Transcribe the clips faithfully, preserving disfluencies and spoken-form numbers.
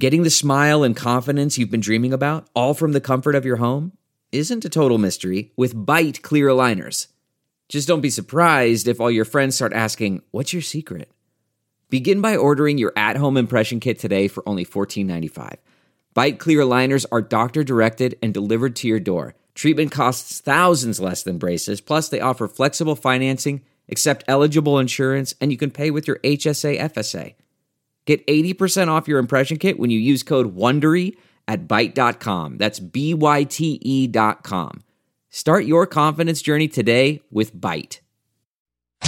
Getting the smile and confidence you've been dreaming about, all from the comfort of your home, isn't a total mystery with Byte clear aligners. Just don't be surprised if all your friends start asking, "What's your secret?" Begin by ordering your at-home impression kit today for only fourteen ninety-five. Byte clear aligners are doctor-directed and delivered to your door. Treatment costs thousands less than braces, plus they offer flexible financing, accept eligible insurance, and you can pay with your H S A F S A. Get eighty percent off your impression kit when you use code WONDERY at byte dot com. That's B Y T E dot com. Start your confidence journey today with Byte. I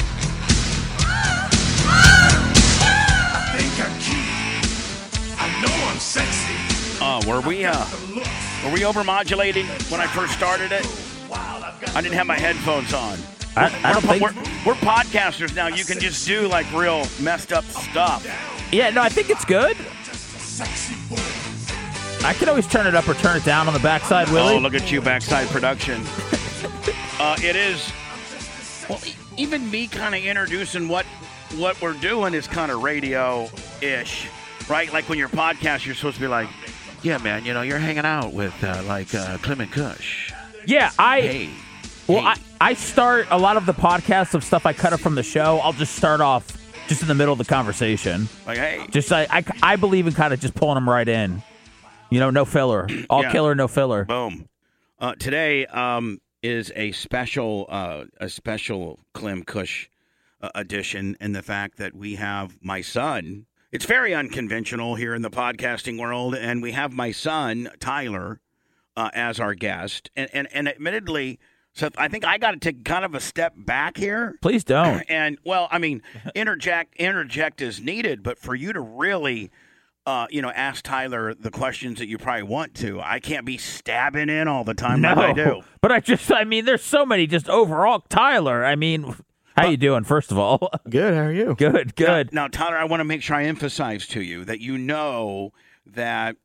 think I'm cute. I know I'm sexy. Oh, were we uh, were we overmodulating when I first started it? I didn't have my headphones on. I, I don't we're, think... we're, we're podcasters now. You can just do like real messed up stuff. Yeah, no, I think it's good. I can always turn it up or turn it down on the backside, Willie. Oh, look at you, backside production. uh, it is. Well, e- even me kind of introducing what what we're doing is kind of radio-ish, right? Like when you're podcast, you're supposed to be like, yeah, man, you know, you're hanging out with uh, like uh, Clement Kush. Yeah, I. Hey. Well, hey. I, I start a lot of the podcasts of stuff I cut up from the show. I'll just start off just in the middle of the conversation. Like, hey. Just I, I, I believe in kind of just pulling them right in. You know, no filler. All Yeah. killer, no filler. Boom. Uh, today um, is a special, uh, a special Clem Kush uh, edition in the fact that we have my son. It's very unconventional here in the podcasting world, and we have my son Tyler uh, as our guest. And and, and admittedly, so I think I got to take kind of a step back here. Please don't. And well, I mean, interject interject is needed, but for you to really. Uh, you know, ask Tyler the questions that you probably want to. I can't be stabbing in all the time No, like I do. but I just, I mean, there's so many just overall. Tyler, I mean, how you doing, first of all? Good, how are you? Good, good. Now, now, Tyler, I want to make sure I emphasize to you that you know that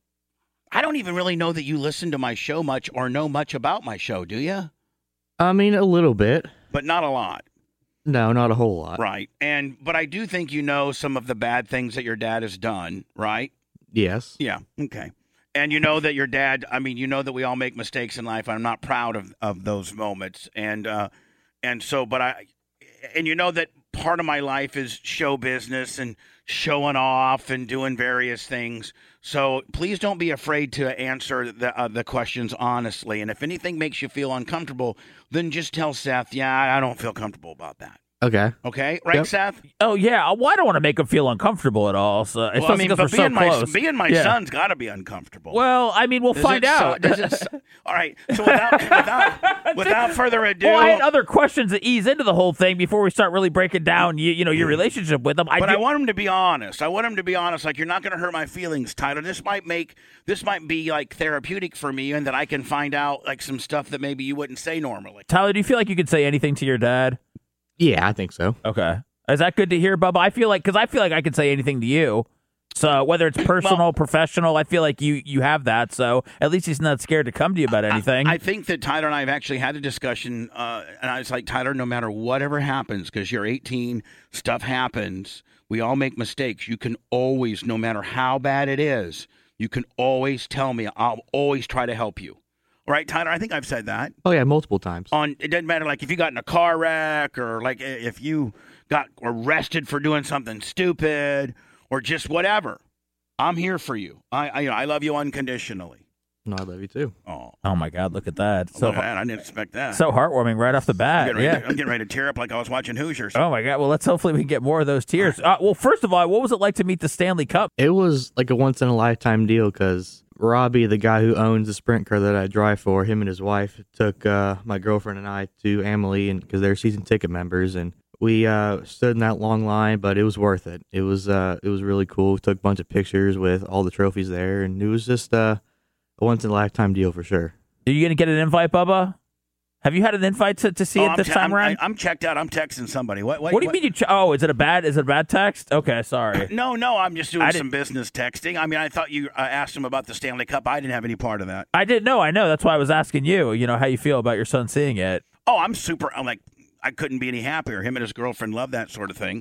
I don't even really know that you listen to my show much or know much about my show, do you? I mean, a little bit. But not a lot. No, not a whole lot. Right. And but I do think you know some of the bad things that your dad has done, right? Yes. Yeah. Okay. And you know that your dad, I mean, you know that we all make mistakes in life. I'm not proud of, of those moments. And uh, and so, but I, and you know that part of my life is show business and showing off and doing various things. So please don't be afraid to answer the uh, the questions honestly. And if anything makes you feel uncomfortable, then just tell Seth, yeah, I don't feel comfortable about that. Okay. Okay, right, Yep. Seth? Oh yeah, well, I don't want to make him feel uncomfortable at all. So, especially Well, I mean, because but we're so being my close. being my Yeah. son's got to be uncomfortable. Well, I mean, we'll Does find it so- out. does it so- all right. So without without, without further ado, Well, I had other questions that ease into the whole thing before we start really breaking down, you, you know, your relationship with him. I but do- I want him to be honest. I want him to be honest. Like, you're not going to hurt my feelings, Tyler. This might make this might be like therapeutic for me, and that I can find out like some stuff that maybe you wouldn't say normally. Tyler, do you feel like you could say anything to your dad? Yeah, I think so. Okay. Is that good to hear, Bubba? I feel like, because I feel like I could say anything to you. So whether it's personal, Well- professional, I feel like you you have that. So at least he's not scared to come to you about anything. I think that Tyler and I have actually had a discussion, uh, and I was like, Tyler, no matter whatever happens, because you're eighteen, stuff happens. We all make mistakes. You can always, no matter how bad it is, you can always tell me. I'll always try to help you. All right, Tyler? I think I've said that. Oh, yeah, multiple times. On it doesn't matter, like if you got in a car wreck, or like if you got arrested for doing something stupid, or just whatever. I'm here for you. I I, I love you unconditionally. No, I love you too. Oh, oh my God, look at that! So look at that. I didn't expect that. so heartwarming right off the I'm bat. getting, ready Yeah. to, I'm getting ready to tear up like I was watching Hoosiers. Oh my God! Well, let's hopefully we can get more of those tears. Uh, well, first of all, what was it like to meet the Stanley Cup? It was like a once in a lifetime deal because Robbie, the guy who owns the sprint car that I drive for, him and his wife took uh, my girlfriend and I to Amalie, and because they're season ticket members, and we uh, stood in that long line, but it was worth it. It was uh, it was really cool. We took a bunch of pictures with all the trophies there, and it was just uh, a once in a lifetime deal for sure. Are you going to get an invite, Bubba? Have you had an invite to, to see Oh, it I'm this che- time I'm, around? I, I'm checked out. I'm texting somebody. What? What, what do you mean you? Ch- oh, is it a bad? Is it a bad text? Okay, sorry. No, no. I'm just doing I some business texting. I mean, I thought you uh, asked him about the Stanley Cup. I didn't have any part of that. I didn't know. I know. That's why I was asking you. You know how you feel about your son seeing it. Oh, I'm super. I'm like, I couldn't be any happier. Him and his girlfriend love that sort of thing.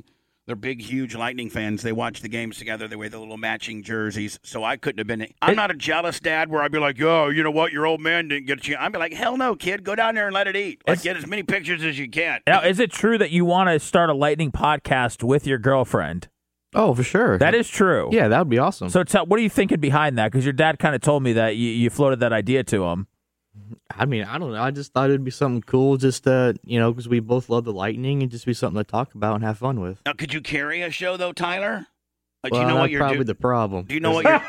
They're big, huge Lightning fans. They watch the games together. They wear the little matching jerseys. So I couldn't have been. I'm not a jealous dad where I'd be like, yo, you know what? Your old man didn't get a chance. I'd be like, hell no, kid. Go down there and let it eat. Like, get as many pictures as you can. Now, is it true that you want to start a Lightning podcast with your girlfriend? Oh, for sure. That is true. Yeah, that would be awesome. So tell, what are you thinking behind that? Because your dad kind of told me that you, you floated that idea to him. I mean, I don't know. I just thought it'd be something cool, just uh, you know, because we both love the Lightning, and just be something to talk about and have fun with. Now, could you carry a show though, Tyler? Like, Well, do you know what that's you're probably doing? the problem. Do you know what you're?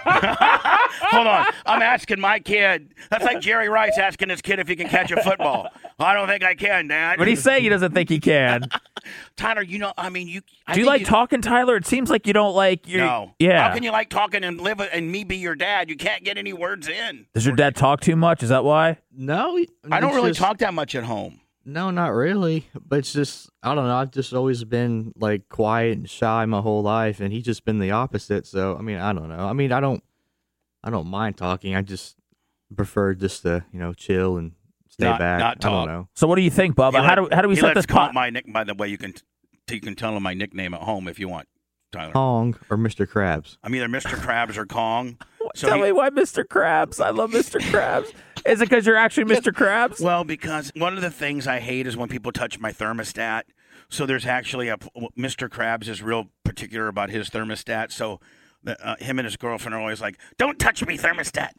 Hold on, I'm asking my kid. That's like Jerry Rice asking his kid if he can catch a football. I don't think I can, Dad. But he's saying he doesn't think he can. Tyler, you know, I mean, you. I Do you think like talking, Tyler? It seems like you don't like your. No. Yeah. How can you like talking and live and me be your dad? You can't get any words in. Does your dad talk too much? Is that why? No, I don't it's really just- talk that much at home. No, not really. But it's just, I don't know. I've just always been like quiet and shy my whole life, and he's just been the opposite. So, I mean, I don't know. I mean, I don't, I don't mind talking. I just prefer just to, you know, chill and stay Not- back. not I talk. don't know. So what do you think, Bubba? He How let- do how do we he set lets this call pot? my nick. By the way, you can you can tell him my nickname at home if you want, Tyler. Kong or Mister Krabs. I'm either Mister Krabs or Kong. So Tell he- me why Mister Krabs. I love Mister Krabs. Is it because you're actually Mister Krabs? Well, because one of the things I hate is when people touch my thermostat. So there's actually a Mister Krabs is real particular about his thermostat. So uh, him and his girlfriend are always like, "Don't touch me, thermostat."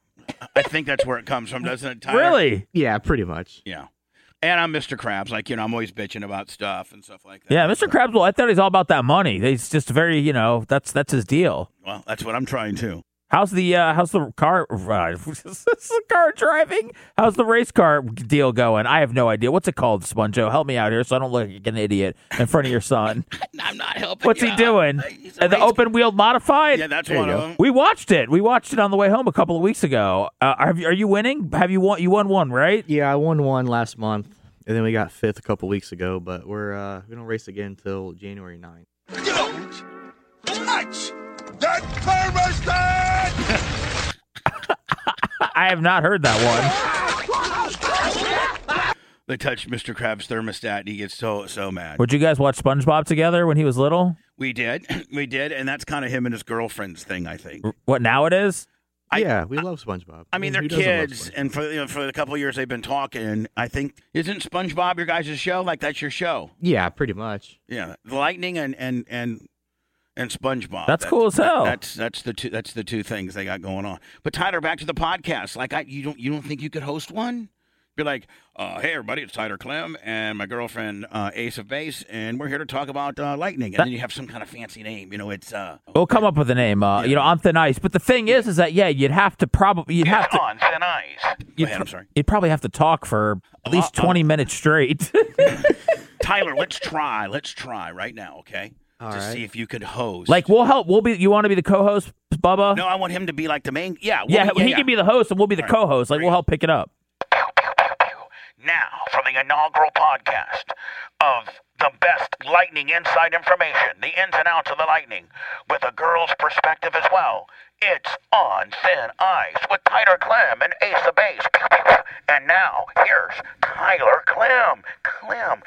I think that's where it comes from, doesn't it, Tyler? Really? Yeah, pretty much. Yeah. And I'm Mister Krabs. Like, you know, I'm always bitching about stuff and stuff like that. Yeah, Mister Krabs. Well, I thought he's all about that money. He's just very, you know, that's that's his deal. Well, that's what I'm trying to. How's the uh, how's the car uh, the car driving? How's the race car deal going? I have no idea. What's it called, Sponjo? Help me out here so I don't look like an idiot in front of your son. I'm not helping What's you he out. doing? He's a Uh, the race- open wheeled modified? Yeah, that's There one you of go. them. We watched it. We watched it on the way home a couple of weeks ago. Uh, are, you- are you winning? Have you won? You won one, right? Yeah, I won one last month, and then we got fifth a couple weeks ago. But we're uh, we don't race again until January ninth. Don't touch that thermostat! I have not heard that one. They touched Mister Krabs' thermostat, and he gets so, so mad. Would you guys watch SpongeBob together when he was little? We did. We did, and that's kind of him and his girlfriend's thing, I think. What now it is? I- yeah, we love SpongeBob. I mean, they're who doesn't love kids, SpongeBob? and for you know, for the couple of years they've been talking, I think, isn't SpongeBob your guys' show? Like, that's your show? Yeah, pretty much. Yeah, the Lightning and and and and SpongeBob. That's cool as hell. That's that's the two that's the two things they got going on. But Tyler, back to the podcast. Like, I you don't you don't think you could host one? Be like, uh, hey everybody, it's Tyler Clem and my girlfriend uh, Ace of Base, and we're here to talk about uh, Lightning. And That- then you have some kind of fancy name. You know, it's uh, We'll come up with a name. Uh, You know, on thin ice. But the thing is, is that yeah, you'd have to probably you'd have to on thin ice. Go you'd, ahead, I'm sorry. you'd probably have to talk for at least Uh, uh, twenty minutes straight. Tyler, let's try. Let's try right now, okay? All to right. see if you could host. Like we'll help. We'll be. You want to be the co-host, Bubba? no, I want him to be like the main. Yeah, we'll Yeah, be- he can be the host, and we'll be the All right. co-host. Like we'll help pick it up. Now, for the inaugural podcast of the best Lightning inside information, the ins and outs of the Lightning, with a girl's perspective as well. It's On Thin Ice with Tyler Clem and Ace of Base. And now, here's Tyler Clem. Clem.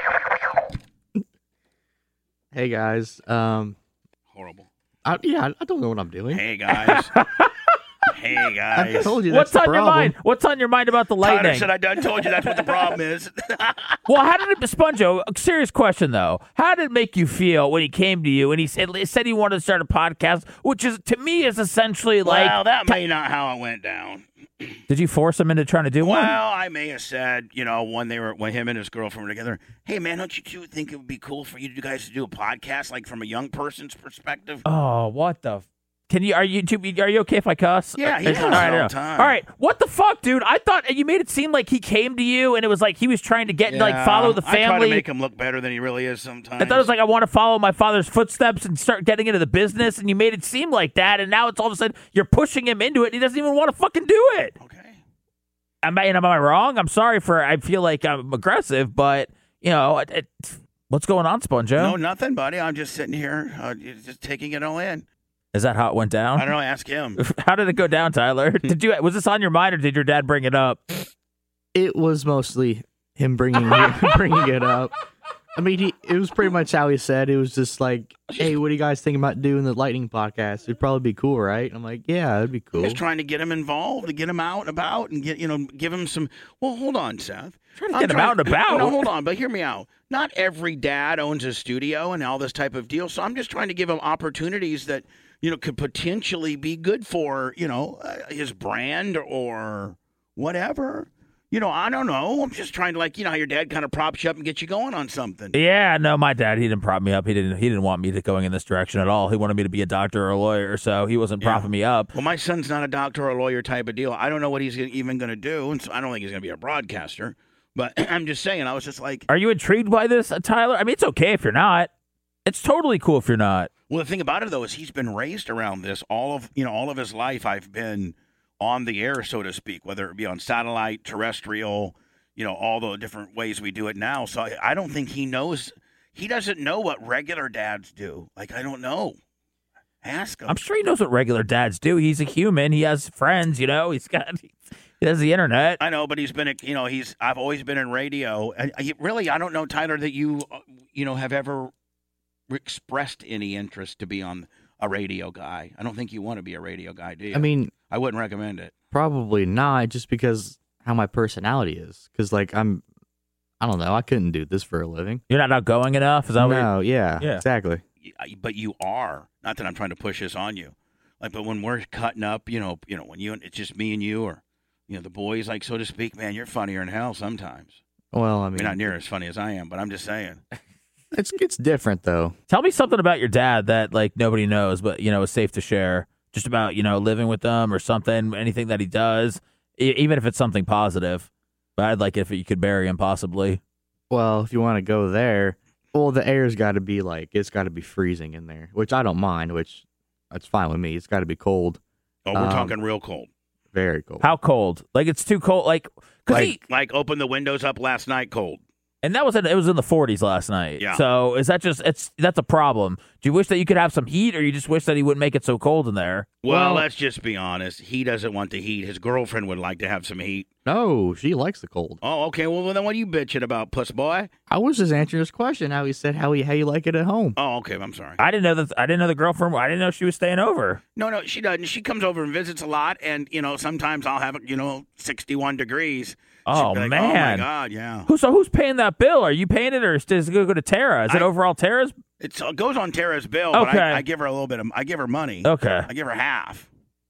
Hey guys, um, Horrible. I, yeah, I- I don't know what I'm doing. Hey, guys. Hey, I guys. told you What's that's on the your problem. mind? What's on your mind about the Tyler Lightning? said I done told you that's what the problem is. Well, how did it, Sponjo? A serious question though. How did it make you feel when he came to you and he said said he wanted to start a podcast, which is to me is essentially like, well, that may not how it went down. did you force him into trying to do one? Well, I may have said, you know, when they were when him and his girlfriend were together, hey man, don't you two think it would be cool for you guys to do a podcast, like from a young person's perspective? Oh, what the? F- Can you? Are you? too- Are you okay if I cuss? Yeah, he All does right, all I know. the time. All right, what the fuck, dude? I thought you made it seem like he came to you and it was like he was trying to get like Yeah, follow the I try to family. make him look better than he really is sometimes. I thought it was like I want to follow my father's footsteps and start getting into the business, and you made it seem like that, and now it's all of a sudden you're pushing him into it. And he doesn't even want to fucking do it. okay. Am I, am I wrong? I'm sorry for. I feel like I'm aggressive, but you know, it, it, what's going on, Sponjo? No, nothing, buddy. I'm just sitting here, uh, just taking it all in. Is that how it went down? I don't know. Ask him. How did it go down, Tyler? Did you? Was this on your mind, or did your dad bring it up? It was mostly him bringing it, bringing it up. I mean, he, it was pretty much how he said. It was just like, hey, what do you guys think about doing the Lightning podcast? It'd probably be cool, right? And I'm like, yeah, it'd be cool. Just trying to get him involved, to get him out and about, and get you know, give him some. Well, hold on, Seth. Trying to get him out and about. No, hold on, but hear me out. Not every dad owns a studio and all this type of deal, so I'm just trying to give him opportunities that you know could potentially be good for you know uh, his brand or whatever. You know, I don't know. I'm just trying to, like, you know how your dad kind of props you up and gets you going on something. Yeah, no, my dad, he didn't prop me up. He didn't He didn't want me to going in this direction at all. He wanted me to be a doctor or a lawyer, so he wasn't Yeah. propping me up. Well, my son's not a doctor or a lawyer type of deal. I don't know what he's even going to do, and so I don't think he's going to be a broadcaster. But I'm just saying, I was just like... Are you intrigued by this, uh, Tyler? I mean, it's okay if you're not. It's totally cool if you're not. Well, the thing about it, though, is he's been raised around this. All of, you know, all of his life, I've been on the air, so to speak, whether it be on satellite, terrestrial... you know, all the different ways we do it now. So I, I don't think he knows. He doesn't know what regular dads do. Like, I don't know. Ask him. I'm sure he knows what regular dads do. He's a human. He has friends, you know. He's got, he has the internet. I know, but he's been, a, you know, he's, I've always been in radio. And I, really, I don't know, Tyler, that you, uh, you know, have ever expressed any interest to be on a radio guy. I don't think you want to be a radio guy, do you? I mean, I wouldn't recommend it. probably not, just because how my personality is. Because, like, I'm, I don't know, I couldn't do this for a living. You're not outgoing enough? Is that what you're- No, yeah, Yeah. exactly. But you are. Not that I'm trying to push this on you. Like, but when we're cutting up, you know, you know, when you, it's just me and you, or, you know, the boys, like, so to speak, man, you're funnier than hell sometimes. Well, I I mean, mean, not near as funny as I am, but I'm just saying. it's it's different though. Tell me something about your dad that, like, nobody knows, but, you know, is safe to share. Just about, you know, living with them or something, anything that he does, e- even if it's something positive. But I'd like it if you could bury him, possibly. Well, if you want to go there, well, the air's got to be like, it's got to be freezing in there, which I don't mind, which that's fine with me. It's got to be cold, Oh, we're Um, talking real cold. very cold. How cold? Like, it's too cold. Like, cause Like, he, like open the windows up last night cold. and that was in, it was in the forties last night. Yeah. So is that just, it's, that's a problem. Do you wish that you could have some heat, or you just wish that he wouldn't make it so cold in there? Well, Well- let's just be honest. He doesn't want the heat. His girlfriend would like to have some heat. No, she likes the cold. Oh, okay. Well, then what are you bitching about, puss boy? I was just answering his question. How he said how he how you like it at home. Oh, okay. I'm sorry. I didn't know that, I didn't know the girlfriend, I didn't know she was staying over. No, no, she doesn't. She comes over and visits a lot, and, you know, sometimes I'll have, you know, sixty-one degrees. Oh, She'll be like, man. Oh, my God, yeah. Who, so who's paying that bill? Are you paying it, or does it go to Tara? Is it I- overall Tara's? It's, it goes on Tara's bill, but Okay. I, I give her a little bit of, I give her money. Okay. I give her half.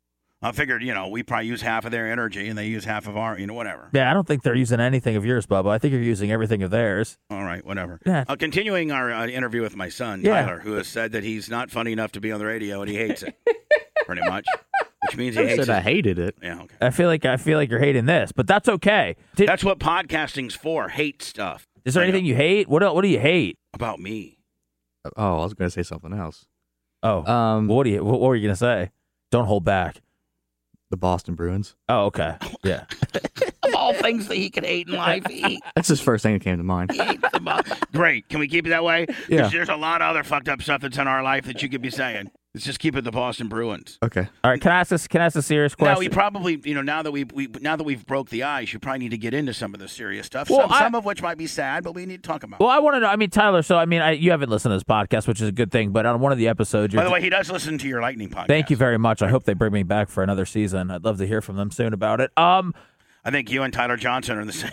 I figured, you know, we probably use half of their energy, and they use half of our, you know, whatever. Yeah, I don't think they're using anything of yours, Bubba. I think you're using everything of theirs. All right, whatever. Yeah. Uh, continuing our uh, interview with my son, Yeah. Tyler, who has said that he's not funny enough to be on the radio, and he hates it, pretty much. Which means he I hates said I it. hated it. Yeah, okay. I feel like I feel like you're hating this, but that's okay. Did, That's what podcasting's for, hate stuff. is there I know. anything you hate? What el- What do you hate? About me. Oh, I was gonna say something else. Oh, Um, what do you? What, what were you gonna say? Don't hold back. the Boston Bruins. Oh, okay. Yeah. Of all things that he could hate in life, he, That's his first thing that came to mind. he hates the Bo- Great. Can we keep it that way? 'Cause Yeah. there's a lot of other fucked up stuff that's in our life that you could be saying. Let's just keep it the Boston Bruins. Okay. All right. Can I ask this? Can I ask a serious Now question? we probably, you know, now that we we now that we've broke the ice, you probably need to get into some of the serious stuff. Well, some, I- some of which might be sad, but we need to talk about. well, I want to know. I mean, Tyler. So, I mean, I, you haven't listened to this podcast, which is a good thing. But on one of the episodes, you're By the way, he does listen to your Lightning podcast. thank you very much. I hope they bring me back for another season. I'd love to hear from them soon about it. Um, I think you and Tyler Johnson are in the same.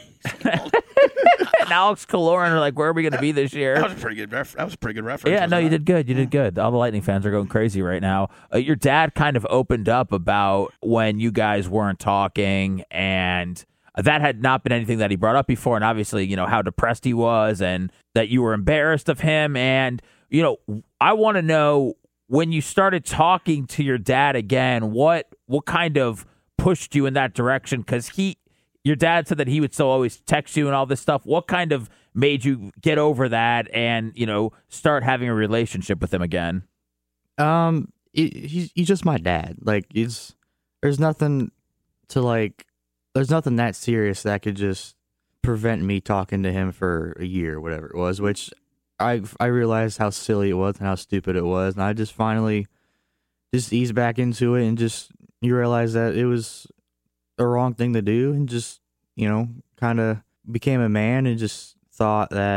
and Alex Kaloran are like, where are we going to be this year? That was a pretty good. Ref- that was a pretty good reference. Yeah, no, wasn't you it? did good. You did good. All the Lightning fans are going crazy right now. Uh, your dad kind of opened up about when you guys weren't talking, and that had not been anything that he brought up before. And obviously, you know, how depressed he was and that you were embarrassed of him. And, you know, I want to know, when you started talking to your dad again, what what kind of pushed you in that direction? Because he, your dad said that he would still always text you and all this stuff. What kind of made you get over that and, you know, start having a relationship with him again? Um, he, he's he's just my dad. Like, he's there's nothing to like. There's nothing that serious that could just prevent me talking to him for a year, or whatever it was. Which I I realized how silly it was and how stupid it was, and I just finally just eased back into it, and just you realize that it was the wrong thing to do, and just you know kind of became a man and just thought that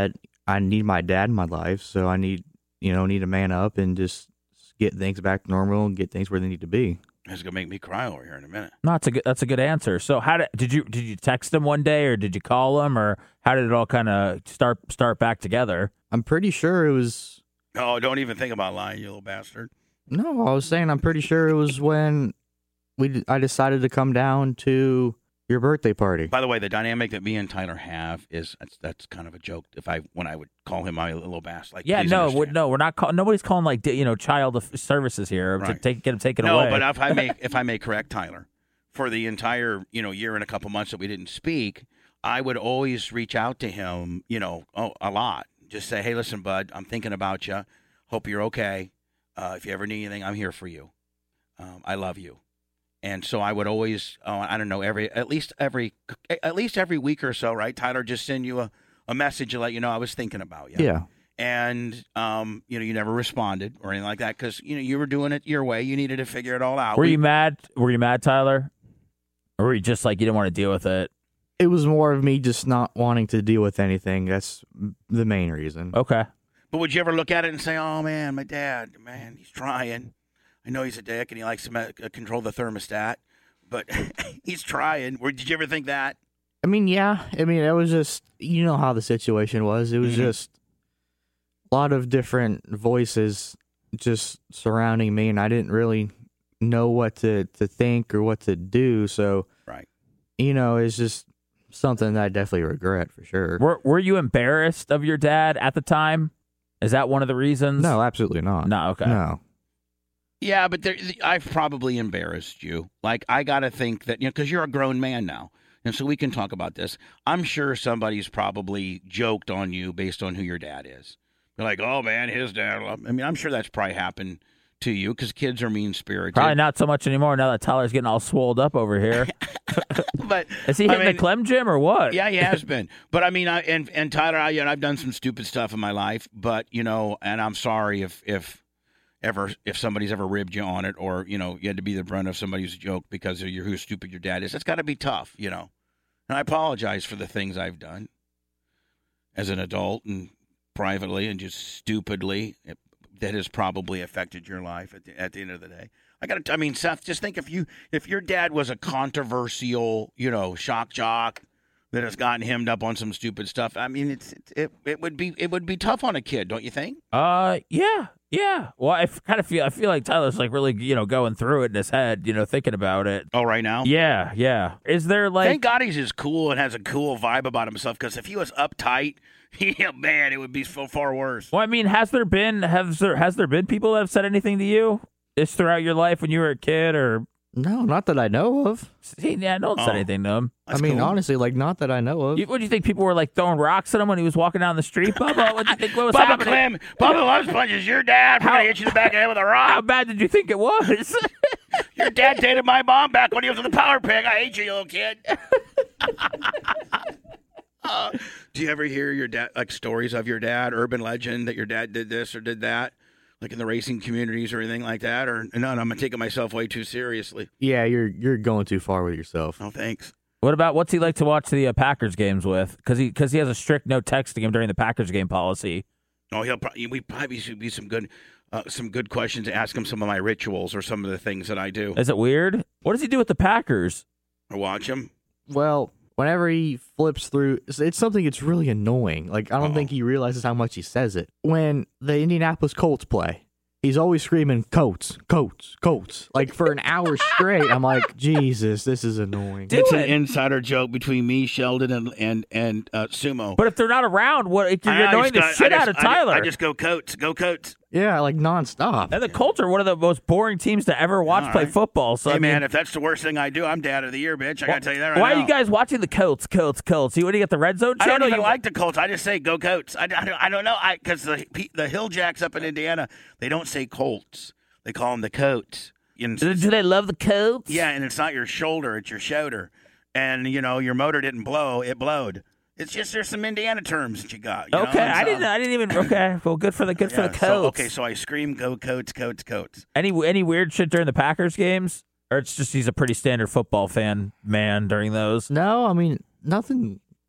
I need my dad in my life, so I need, you know, need to man up and just get things back to normal and get things where they need to be. It's gonna make me cry over here in a minute. No, that's a good. That's a good answer. So, how did did you did you text him one day, or did you call him, or how did it all kind of start start back together? I'm pretty sure it was. Oh, don't even think about lying, you little bastard. No, I was saying I'm pretty sure it was when we I decided to come down to your birthday party. By the way, the dynamic that me and Tyler have is that's, that's kind of a joke. If I when I would call him my little bastard, like Yeah, please no, understand. we're, no, we're not. Call, nobody's calling like you know child of services here to Right. take get him taken no, away. but if I may, if I may correct Tyler, for the entire you know year and a couple months that we didn't speak, I would always reach out to him, you know, oh, a lot. Just say, hey, listen, bud, I'm thinking about you. Hope you're okay. Uh, if you ever need anything, I'm here for you. Um, I love you. And so I would always, oh, I don't know, every at least every at least every week or so, right? Tyler, just send you a, a message to let you know I was thinking about you. Yeah. And um, you know, you never responded or anything like that because you know you were doing it your way. You needed to figure it all out. were We- you mad? Were you mad, Tyler? Or were you just like you didn't want to deal with it? It was more of me just not wanting to deal with anything. That's the main reason. Okay. But would you ever look at it and say, "Oh man, my dad, man, he's trying. I know he's a dick and he likes to uh, control the thermostat, but he's trying." Or did you ever think that? I mean, yeah. I mean, it was just, you know how the situation was. It was Mhm. just a lot of different voices just surrounding me, and I didn't really know what to, to think or what to do. So, Right. you know, it's just something that I definitely regret for sure. Were Were you embarrassed of your dad at the time? Is that one of the reasons? No, absolutely not. No. Okay. No. Yeah, but there, I've probably embarrassed you. Like, I got to think that, you know, because you're a grown man now. And so we can talk about this. I'm sure somebody's probably joked on you based on who your dad is. They're like, oh, man, his dad. I mean, I'm sure that's probably happened to you because kids are mean-spirited. Probably not so much anymore now that Tyler's getting all swolled up over here. But Is he I hitting mean, the Clem gym or what? Yeah, he has been. But, I mean, I and, and Tyler, I, you know, I've done some stupid stuff in my life. But, you know, and I'm sorry if if ever if somebody's ever ribbed you on it or, you know, you had to be the brunt of somebody's joke because of your, who stupid your dad is. That's got to be tough, you know. And I apologize for the things I've done as an adult and privately and just stupidly it, that has probably affected your life at the, at the end of the day. I got to, I mean, Seth, just think if you, if your dad was a controversial, you know, shock jock that has gotten hemmed up on some stupid stuff. I mean, it's, it, it, it would be, it would be tough on a kid, don't you think? Uh, yeah, yeah. Well, I kind of feel, I feel like Tyler's like really, you know, going through it in his head, you know, thinking about it. Oh, right now? Yeah, yeah. Is there like? Thank God he's just cool and has a cool vibe about himself. Because if he was uptight, yeah, man, it would be so far worse. Well, I mean, has there been has there has there been people that have said anything to you just throughout your life when you were a kid or? No, not that I know of. See, yeah, no one said Oh. anything to him. I mean, cool. honestly, like, not that I know of. You, what do you think? People were like throwing rocks at him when he was walking down the street. Bubba, what do you think? What was Bubba happening? Clem, Bubba loves punches. Your dad, we're How- gonna hit you in the back of the head with a How rock. bad did you think it was? Your dad dated my mom back when he was in the Power Pig. I hate you, you little kid. Uh, do you ever hear your dad, like stories of your dad, urban legend that your dad did this or did that, like in the racing communities or anything like that? Or no, no I'm taking myself way too seriously. Yeah, you're you're going too far with yourself. Oh, thanks. What about what's he like to watch the uh, Packers games with? Because he because he has a strict no texting him during the Packers game policy. Oh, he'll probably we probably should be some good, uh, some good questions to ask him some of my rituals or some of the things that I do Is it weird? What does he do with the Packers? or watch him. Well, whenever he flips through, it's- it's something that's really annoying. Like, I don't Uh-oh. think he realizes how much he says it. When the Indianapolis Colts play, he's always screaming, Colts, Colts, Colts. Like, for an hour straight, I'm like, Jesus, this is annoying. Do It's it. an insider joke between me, Sheldon, and and and uh, Sumo. But if they're not around, what you're I know, I annoying just the got- shit I out just- of I ju- Tyler. I just go Coats, go Coats. Yeah, like, nonstop. and the Colts are one of the most boring teams to ever watch All play right. football. So Hey I mean, man, if that's the worst thing I do, I'm dad of the year, bitch. I gotta tell you that right why now. are you guys watching the Colts, Colts, Colts? You want to get the red zone I channel? don't even You- like the Colts. I just say go Coats. I, I, don't, I don't know. I because the the Hill Jacks up in Indiana, they don't say Colts. They call them the Coats. And Do, do they love the Colts? yeah, and it's not your shoulder; it's your shoulder. And you know your motor didn't blow; it blowed. It's just there's some Indiana terms that you got. You know? Okay, And I so- didn't. I didn't even. Okay, well, good for the good for Yeah, the so- Colts. okay, so I scream go Coats, Coats, Coats. Any any weird shit during the Packers games, or it's just he's a pretty standard football fan man during those. No, I mean, nothing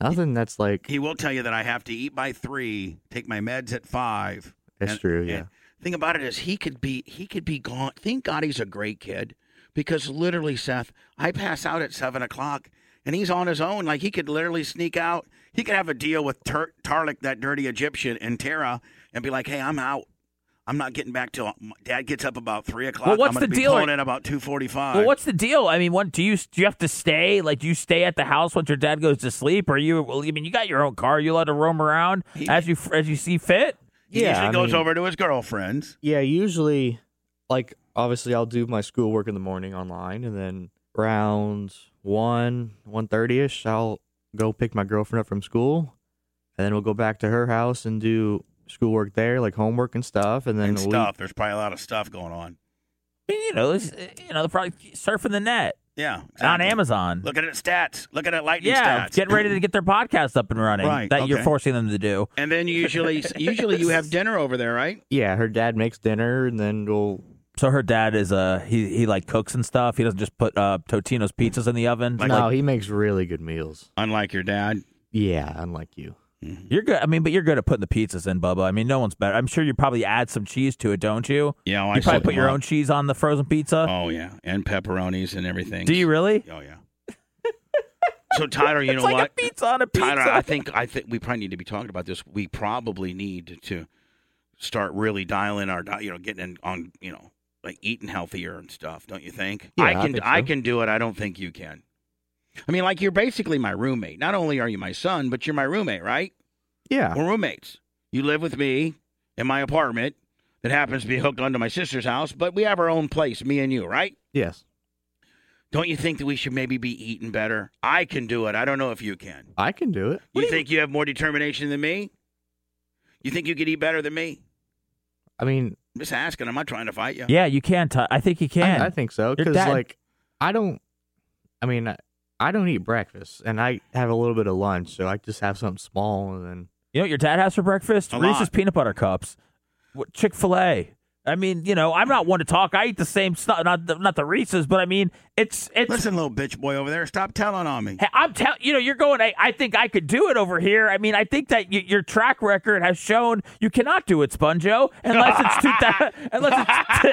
Nothing that's like He will tell you that I have to eat by three, take my meds at five. that's And- true. Yeah. and thing about it is he could be he could be gone. Thank God he's a great kid, because literally, Seth, I pass out at seven o'clock and he's on his own. Like he could literally sneak out. He could have a deal with Tur- Tarlik, that dirty Egyptian, and Tara, and be like, "Hey, I'm out. I'm not getting back till Dad gets up about three o'clock. Well, what's I'm gonna the be deal? pulling in about two forty-five. Well, what's the deal? I mean, what, do you do you have to stay? Like, do you stay at the house once your dad goes to sleep, or you? Well, I mean, you got your own car. You allowed to roam around He- as you as you see fit. He Yeah, usually I goes mean- over to his girlfriend's. Yeah, usually, like, obviously I'll do my schoolwork in the morning online, and then around one, one thirty-ish, I'll go pick my girlfriend up from school, and then we'll go back to her house and do schoolwork there, like homework and stuff, and then and we- stuff. There's probably a lot of stuff going on. I mean, you know, it's, you know, probably surfing the net Yeah, on exactly. Amazon. Looking at stats. Looking at lightning Yeah, stats. getting ready to get their podcast up and running. Right, that you're okay. forcing them to do. And then usually, usually you have dinner over there, right? yeah, her dad makes dinner, and then we'll So her dad is uh he he like cooks and stuff. He doesn't just put uh Totino's pizzas in the oven. Like- no, he makes really good meals. Unlike your dad. Yeah, unlike you. You're good. I mean, but you're good at putting the pizzas in, Bubba. I mean, no one's better. I'm sure you probably add some cheese to it, don't you? Yeah, well, I You probably soak put them your up. own cheese on the frozen pizza. Oh yeah, and pepperonis and everything. Do you really? Oh yeah. So Tyler, you It's know like what? a pizza on a pizza. Tyler, I think I think we probably need to be talking about this. We probably need to start really dialing our, di- you know, getting in on, you know, like eating healthier and stuff. Don't you think? Yeah, I I can. think I, so. can do it. I don't think you can. I mean, like you're basically my roommate. Not only are you my son, but you're my roommate, right? Yeah. We're roommates. You live with me in my apartment that happens to be hooked onto my sister's house, but we have our own place, me and you, right? Yes. Don't you think that we should maybe be eating better? I can do it. I don't know if you can. I can do it. You think you have more determination than me? You think you could eat better than me? I mean, I'm just asking. I'm not trying to fight you. Yeah, you can. Ty- I think you can. I, I think so Your because dad- like I don't. I mean, I, I don't eat breakfast, and I have a little bit of lunch, so I just have something small, and then You know what your dad has for breakfast? A Reese's lot. peanut butter cups. Chick Fil A. I mean, you know, I'm not one to talk. I eat the same stuff, not the, not the Reese's, but I mean, it's it's. Listen, little bitch boy over there, stop telling on me. Hey, I'm telling you know, you're going. I, I think I could do it over here. I mean, I think that y- your track record has shown you cannot do it, Sponjo, unless it's two thousand. Unless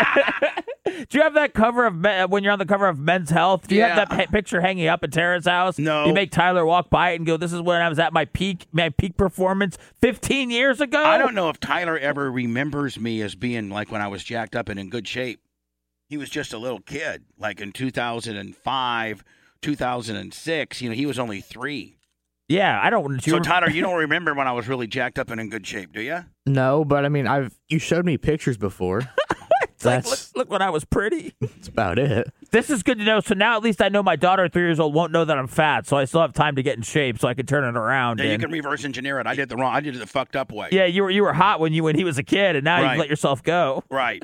it's. Do you have that cover of Me- when you're on the cover of Men's Health? Do you Yeah. have that pa- picture hanging up at Tara's house? No. You make Tyler walk by it and go, "This is when I was at my peak, my peak performance fifteen years ago." I don't know if Tyler ever remembers me as being like when I was jacked up and in good shape. He was just a little kid, like in two thousand five, two thousand six. You know, he was only three. Yeah, I don't. Do So, you, Tyler, you don't remember when I was really jacked up and in good shape, do you? no. But I mean, I've you showed me pictures before. It's like, look, That's look when I was pretty. that's about it. This is good to know. So now at least I know my daughter at three years old won't know that I'm fat, so I still have time to get in shape so I can turn it around. Yeah, you and- can reverse engineer it. I did the wrong. I did it the fucked up way. yeah, you were you were hot when you when he was a kid, and now Right. you've let yourself go. Right.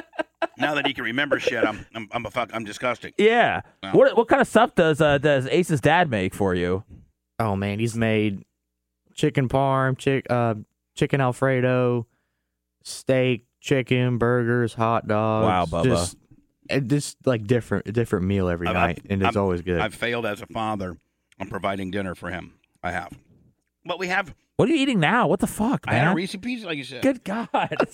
Now that he can remember shit, I'm I'm, I'm a fuck. I'm disgusting. Yeah. Wow. What what kind of stuff does uh, does Ace's dad make for you? Oh man, he's made chicken parm, chick, uh, chicken Alfredo, steak, chicken, burgers, hot dogs. Wow, Bubba. Just, it just like different, a different meal every I've- night, and it's I've- always good. I've failed as a father on providing dinner for him. I have. But we have. What are you eating now? What the fuck, I had man? a Reese piece, like you said. Good God,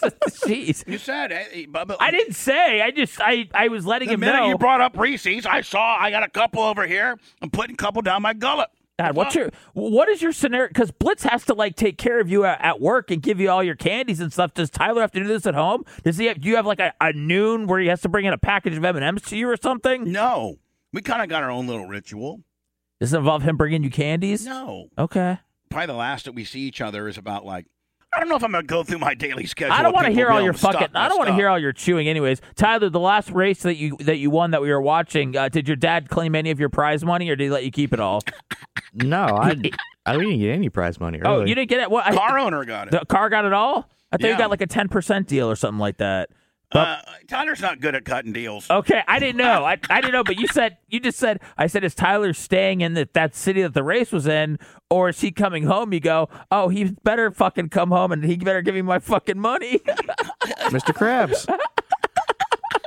jeez. You said, eh, Bubba. I didn't say. I just I I was letting The him minute know. you brought up Reese's, I saw I got a couple over here. I'm putting a couple down my gullet. God, what's your what is your scenario? Because Blitz has to like take care of you at, at work and give you all your candies and stuff. Does Tyler have to do this at home? Does he? Have, do you have like a, a noon where he has to bring in a package of M and M's to you or something? No, we kind of got our own little ritual. Does it involve him bringing you candies? No, Okay. probably the last that we see each other is about like I don't know if I'm gonna go through my daily schedule. I don't want to hear all your fucking. I don't want to hear all your chewing. Anyways, Tyler, the last race that you that you won that we were watching, uh, did your dad claim any of your prize money, or did he let you keep it all? no, I I didn't get any prize money. Oh, Really. you didn't get it. What? I- car owner got it. the car got it all. I thought Yeah. you got like a ten percent deal or something like that. Uh, Tyler's not good at cutting deals. Okay, I didn't know. I, I didn't know, but you said you just said. I said, is Tyler staying in that that city that the race was in, or is he coming home? You go, oh, he better fucking come home and he better give me my fucking money. Mister Krabs.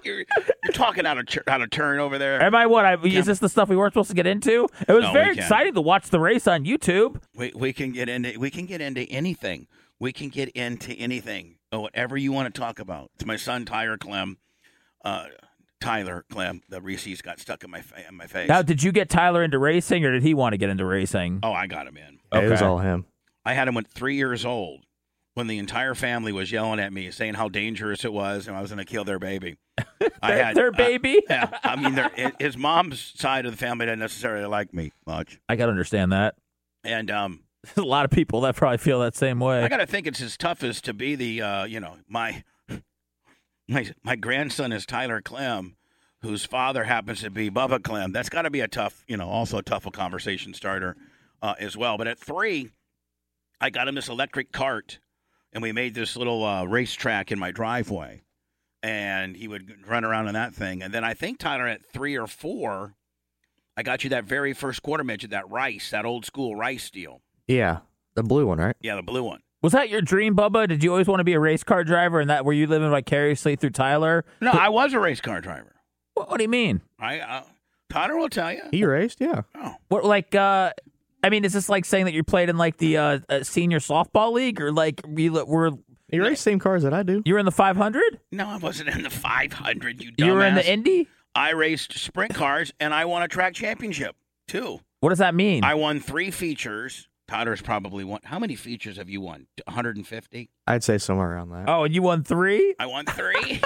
you're, you're talking out of tur- out of turn over there. Am I what? I, is this the stuff we weren't supposed to get into? It was No, we very can't. exciting to watch the race on YouTube. We we can get into we can get into anything. We can get into anything. Oh, whatever you want to talk about. It's my son Tyler Clem. Uh, Tyler Clem. The Reese's got stuck in my fa- in my face. Now, did you get Tyler into racing, or did he want to get into racing? oh, I got him in. It was Okay. all him. I had him at three years old when the entire family was yelling at me, saying how dangerous it was, and I was going to kill their baby. I had Their I- baby? yeah, I mean, their- his mom's side of the family didn't necessarily like me much, I got to understand that. and um, There's a lot of people that probably feel that same way. I got to think it's as tough as to be the, uh, you know, my my my grandson is Tyler Clem, whose father happens to be Bubba Clem. That's got to be a tough, you know, also a tough a conversation starter uh, as well. But at three, I got him this electric cart, and we made this little uh, racetrack in my driveway, and he would run around in that thing. And then I think, Tyler, at three or four, I got you that very first quarter midget, that Rice, that old school Rice deal. Yeah, the blue one, right? Yeah, the blue one. Was that your dream, Bubba? Did you always want to be a race car driver, and that were you living vicariously through Tyler? No, I was a race car driver. What, what do you mean? I uh, Tyler will tell you. He raced, yeah. Oh, What, like, uh, I mean, is this like saying that you played in like the uh, uh, senior softball league, or like we were He raced same cars that I do. you were in the five hundred? no, I wasn't in the five hundred. You dumbass. You were in the Indy. I raced sprint cars, and I won a track championship too. What does that mean? I won three features. Tyler's probably won. How many features have you won? one hundred fifty. I'd say somewhere around that. oh, and you won three. I won three.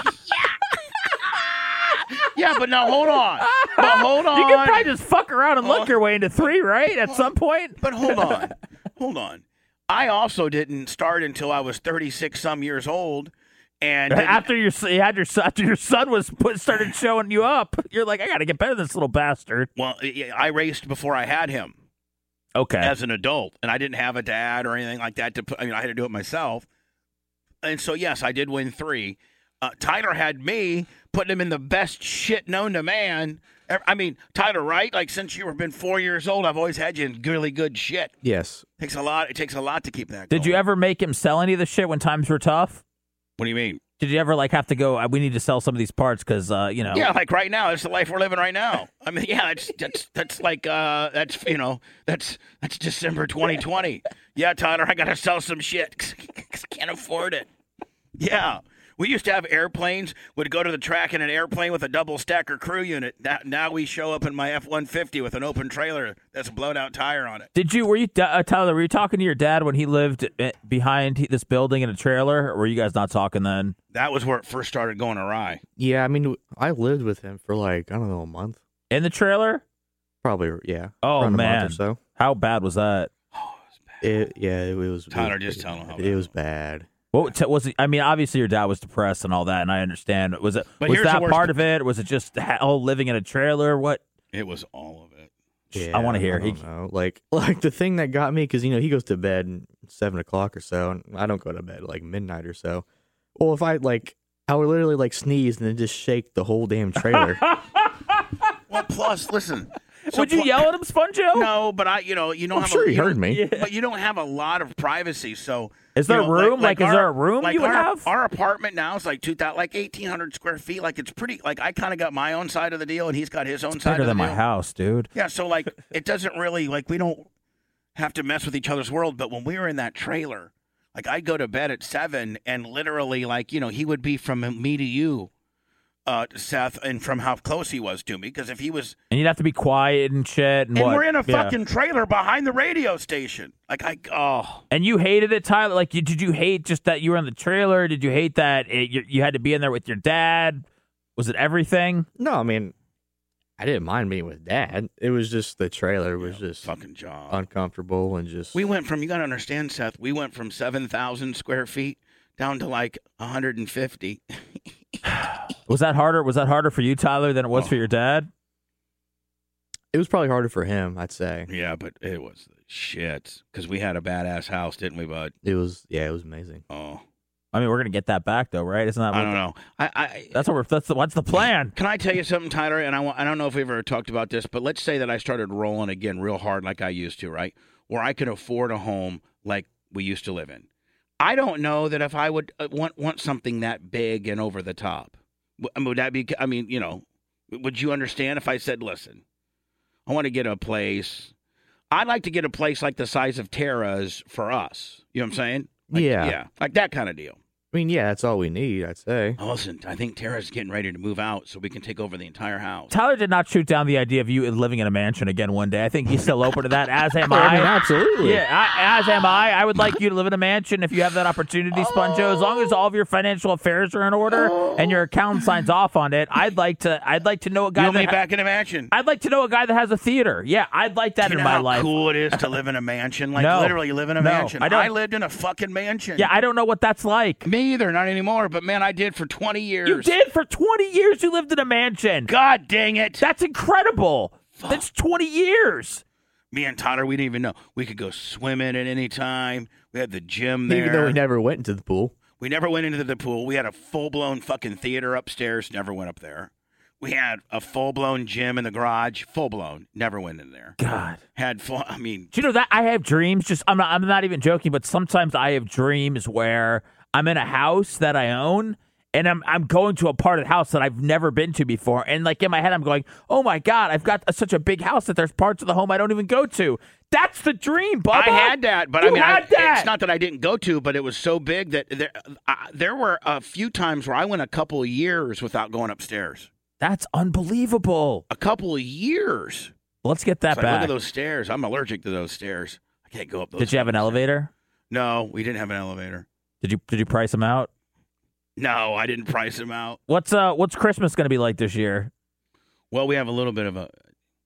Yeah, but now hold on. But hold on. You can probably just fuck around and Oh. look your way into three, right? At some point. But hold on. Hold on. I also didn't start until I was thirty-six some years old. And didn't- After your you had your son, after your son was put, started showing you up, you're like, I got to get better than this little bastard. well, I I raced before I had him Okay. as an adult, and I didn't have a dad or anything like that to put. I mean, I had to do it myself. And so, yes, I did win three. Uh, Tyler had me putting him in the best shit known to man. I mean, Tyler, right? Like, since you've been four years old, I've always had you in really good shit. Yes. Takes a lot. It takes a lot to keep that. Did you going. ever make him sell any of the shit when times were tough? What do you mean? Did you ever like have to go? Uh, we need to sell some of these parts because uh, you know. Yeah, like right now, it's the life we're living right now. I mean, yeah, that's that's that's like uh, that's you know that's that's December twenty twenty. Yeah, Tyler, I gotta sell some shit 'cause I can't afford it. Yeah, we used to have airplanes. Would go to the track in an airplane with a double stacker crew unit. Now, now we show up in my F one fifty with an open trailer that's a blown out tire on it. Did you? Were you uh, Tyler? Were you talking to your dad when he lived uh, behind this building in a trailer, or were you guys not talking then? That was where it first started going awry. Yeah, I mean, I lived with him for like, I don't know, a month. In the trailer? Probably, yeah. Oh, around a man. month or so. How bad was that? It, yeah, it, was. Tyler, it, just tell him how it, bad. was bad. What t- was it? I mean, obviously your dad was depressed and all that, and I understand. Was it? But was here's the that worst- part of it? Or was it just ha- oh, living in a trailer? What? It was all of it. Yeah, I wanna hear. I don't He- know. Like, like the thing that got me, because you know he goes to bed at seven o'clock or so, and I don't go to bed at like midnight or so. Well, if I like, I would literally like sneeze and then just shake the whole damn trailer. Well, plus, listen. so Would you pl- yell at him, Sponjo? No, but I, you know, you don't I'm have. sure a, he you heard don't- me. But you don't have a lot of privacy. So Is there you know, room? Like, is our- there a room like you would our, have? Our apartment now is like two thousand, like eighteen hundred square feet. Like it's pretty. Like I kind of got my own side of the deal, and he's got his own side Bigger of the than my deal. house, dude. Yeah, so like it doesn't really like we don't have to mess with each other's world. But when we were in that trailer, like I'd go to bed at seven, and literally, like you know, he would be from me to you, uh, Seth, and from how close he was to me. Because if he was, And you'd have to be quiet and shit. And, and what? we're in a Yeah. fucking trailer behind the radio station. Like I, oh, And you hated it, Tyler? Like, you, did you hate just that you were in the trailer? Did you hate that it, you, you had to be in there with your dad? Was it everything? No, I mean, I didn't mind being with Dad. It was just the trailer was just fucking job. uncomfortable and just. We went from, you got to understand, Seth, we went from seven thousand square feet down to like one hundred fifty. Was that harder? Was that harder for you, Tyler, than it was Oh. for your dad? It was probably harder for him, I'd say. Yeah, but it was the shit. Because we had a badass house, didn't we, bud? It was, yeah, it was amazing. Oh, I mean, we're gonna get that back, though, right? Isn't that? I What don't know. I, I That's what we're. That's the, what's the plan? Can I tell you something, Tyler? And I, wa- I don't know if we've ever talked about this, but let's say that I started rolling again real hard like I used to, right? Where I could afford a home like we used to live in. I don't know that if I would uh, want want something that big and over the top. W- I mean, would that be? I mean, you know, would you understand if I said, "Listen, I want to get a place. I'd like to get a place like the size of Tara's for us." You know what I'm saying? Like, Yeah. yeah, like that kind of deal. I mean, yeah, that's all we need, I'd say. Oh, listen, I think Tara's getting ready to move out, so we can take over the entire house. Tyler did not shoot down the idea of you living in a mansion again one day. I think he's still open to that, as am I I. mean, absolutely. Yeah, I, as am I. I would like you to live in a mansion if you have that opportunity, Sponjo. As long as all of your financial affairs are in order and your accountant signs off on it, I'd like to. I'd like to know a guy You'll that. be ha- back in a mansion. I'd like to know a guy that has a theater. Yeah, I'd like that Do you in know my how life. cool it is to live in a mansion? Like No. literally live in a No, mansion. I don't- lived in a fucking mansion. Yeah, I don't know what that's like. Me either, not anymore. But man, I did for twenty years. You did for twenty years. You lived in a mansion. God dang it! That's incredible. That's twenty years. Me and Tyler, we didn't even know we could go swimming at any time. We had the gym there. Even though we never went into the pool. We never went into the pool. We had a full blown fucking theater upstairs. Never went up there. We had a full blown gym in the garage. Full blown. Never went in there. God. Had full. I mean, Do you know that I have dreams? Just I'm not. I'm not even joking. But sometimes I have dreams where I'm in a house that I own, and I'm I'm going to a part of the house that I've never been to before. And like in my head, I'm going, "Oh my God, I've got a, such a big house that there's parts of the home I don't even go to." That's the dream, Bubba. I had that, but You I mean, I, had that. it's not that I didn't go to, but it was so big that there, I, there were a few times where I went a couple of years without going upstairs. That's unbelievable. A couple of years. Let's get that It's like, look back. at those stairs. I'm allergic to those stairs. I can't go up those. Did you have an stairs. elevator? No, we didn't have an elevator. Did you Did you price them out? No, I didn't price them out. What's uh What's Christmas going to be like this year? Well, we have a little bit of a.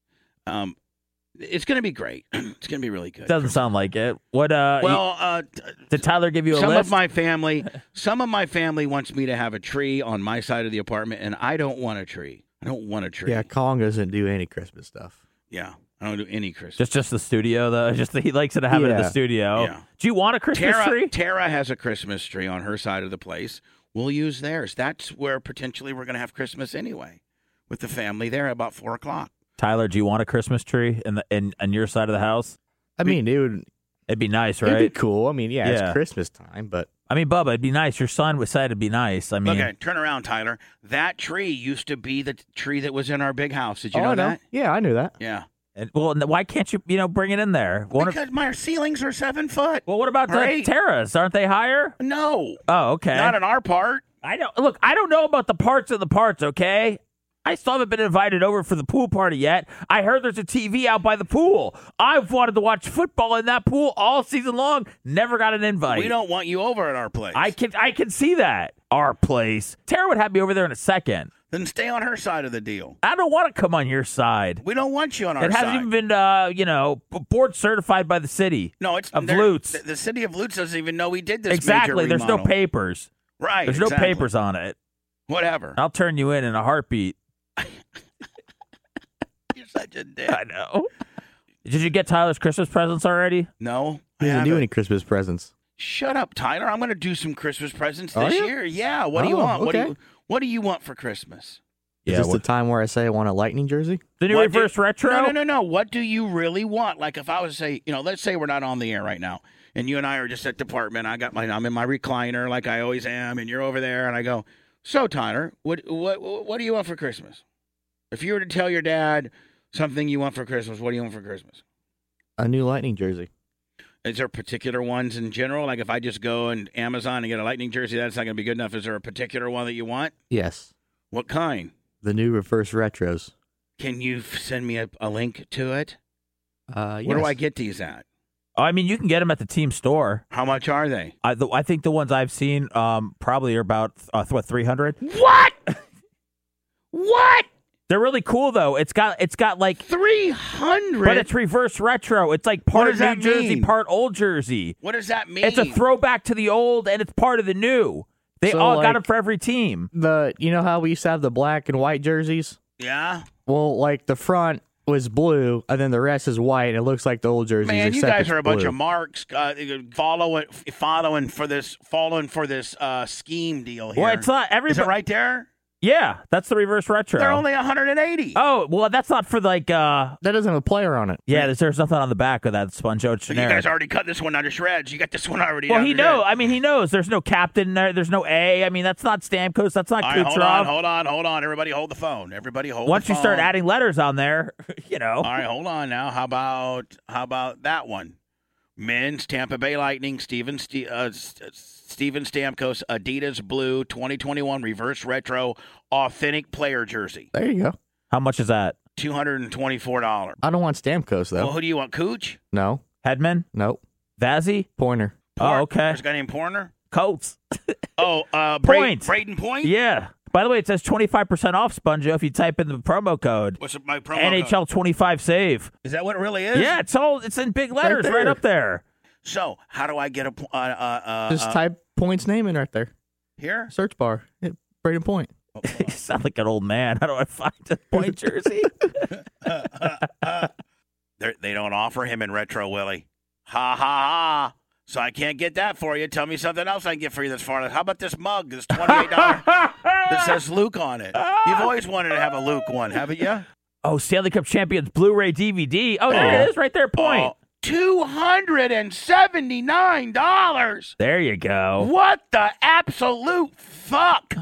Um, it's going to be great. It's going to be really good. Doesn't sound like it. What uh? Well, uh, t- did Tyler give you a some list? of my family, some of my family wants me to have a tree on my side of the apartment, and I don't want a tree. I don't want a tree. Yeah, Kong doesn't do any Christmas stuff. Yeah, I don't do any Christmas. Just just the studio though. Just he likes to have it in the Yeah. studio. Yeah. Do you want a Christmas Tara, tree? Tara has a Christmas tree on her side of the place. We'll use theirs. That's where potentially we're going to have Christmas anyway, with the family there at about four o'clock. Tyler, do you want a Christmas tree in the in on your side of the house? I mean, it would It'd be nice, it'd right? be cool. I mean, yeah, Yeah. it's Christmas time, but I mean, Bubba, it'd be nice. Your son was said it'd be nice. I mean, Okay, turn around, Tyler. That tree used to be the t- tree that was in our big house. Did you oh, know I know. that? Yeah, I knew that. Yeah. and- well, n- why can't you you know bring it in there? What if- Because my ceilings are seven foot. well, what about the Right. terrace? Aren't they higher? No, Oh, okay. not in our part. I don't look. I don't know about the parts of the parts. Okay. I still haven't been invited over for the pool party yet. I heard there's a T V out by the pool. I've wanted to watch football in that pool all season long. Never got an invite. We don't want you over at our place. I can I can see that. Our place. Tara would have me over there in a second. Then stay on her side of the deal. I don't want to come on your side. We don't want you on our It hasn't side. even been, uh, you know, b- board certified by the city. no, it's of they're- Lutz. The, the city of Lutz doesn't even know we did this. Exactly. major There's no remodel. papers. Right. There's no exactly. papers on it. Whatever. I'll turn you in in a heartbeat. You're such a dick. I know. Did you get Tyler's Christmas presents already? No, He I doesn't do haven't. any Christmas presents. Shut up, Tyler. I'm going to do some Christmas presents Are this you? year. Yeah. What do you Oh, want? What do okay. you What do you want for Christmas? Is this the time where I say I want a Lightning jersey? The new What do- reverse retro? No, no, no, no. What do you really want? Like if I was to say, you know, let's say we're not on the air right now, and you and I are just at the apartment. I got my, I'm in my recliner like I always am, and you're over there, and I go, so Tyler, what, what, what do you want for Christmas? If you were to tell your dad something you want for Christmas, what do you want for Christmas? A new Lightning jersey. Is there particular ones in general? Like if I just go on Amazon and get a Lightning jersey, that's not going to be good enough. Is there a particular one that you want? Yes. What kind? The new reverse retros. Can you f- send me a, a link to it? Uh, Where do yes. I get these at? Oh, I mean, you can get them at the team store. How much are they? I, the, I think the ones I've seen um, probably are about, uh, what, three hundred? What? What? They're really cool, though. It's got it's got like, three hundred? but it's reverse retro. It's like part What of does New that Jersey, mean? part old Jersey. What does that mean? It's a throwback to the old, and it's part of the new. They So, all got like- them for every team. The you know how we used to have the black and white jerseys? Yeah? Well, like the front was blue, and then the rest is white, and it looks like the old jerseys. Man, you except guys it's are a bunch blue. of marks uh, following, following for this, following for this uh, scheme deal here. Well, it's not Is it everybody. right there? Yeah, that's the reverse retro. They're only one hundred eighty. Oh, well, that's not for like. uh That doesn't have a player on it. Yeah, there's, there's nothing on the back of that Sponjo. So you guys already cut this one down to shreds. You got this one already. Well, down he to knows. shreds. I mean, he knows. There's no captain there. There's no A. I mean, that's not Stamkos. That's not All right, hold Kucherov. on, hold on, hold on. Everybody hold the phone. Everybody hold Once the phone. you start adding letters on there, you know. All right, hold on now. How about how about that one? Men's Tampa Bay Lightning, Steven, Ste- uh, Steven Stamkos, Adidas Blue twenty twenty-one Reverse Retro Authentic Player Jersey. There you go. How much is that? two hundred twenty-four dollars. I don't want Stamkos, though. Well, who do you want, Cooch? No. Hedman? Nope. Vazzy? Pointer. Por- Oh, okay. There's a guy named Porner? Coats. Oh, uh, Bra- Point. Braden Point? Yeah. By the way, it says twenty-five percent off, Sponjo, if you type in the promo code. What's my promo N H L code? twenty-five save. Is that what it really is? Yeah, it's all it's in big letters right, there. up there. So, how do I get a po- uh, uh, uh, Just uh, type Point's name in right there. here? Search bar. Hit Braden Point. You sound like an old man. How do I find a point jersey? They're, they don't offer him in retro, Willie. Ha ha ha. So I can't get that for you. Tell me something else I can get for you that's far. How about this mug? This twenty-eight dollars that says Luke on it. You've always wanted to have a Luke one, haven't you? Oh, Stanley Cup Champions Blu-ray D V D. Oh, there it is right there, point. Oh, two hundred seventy-nine dollars. There you go. What the absolute fuck?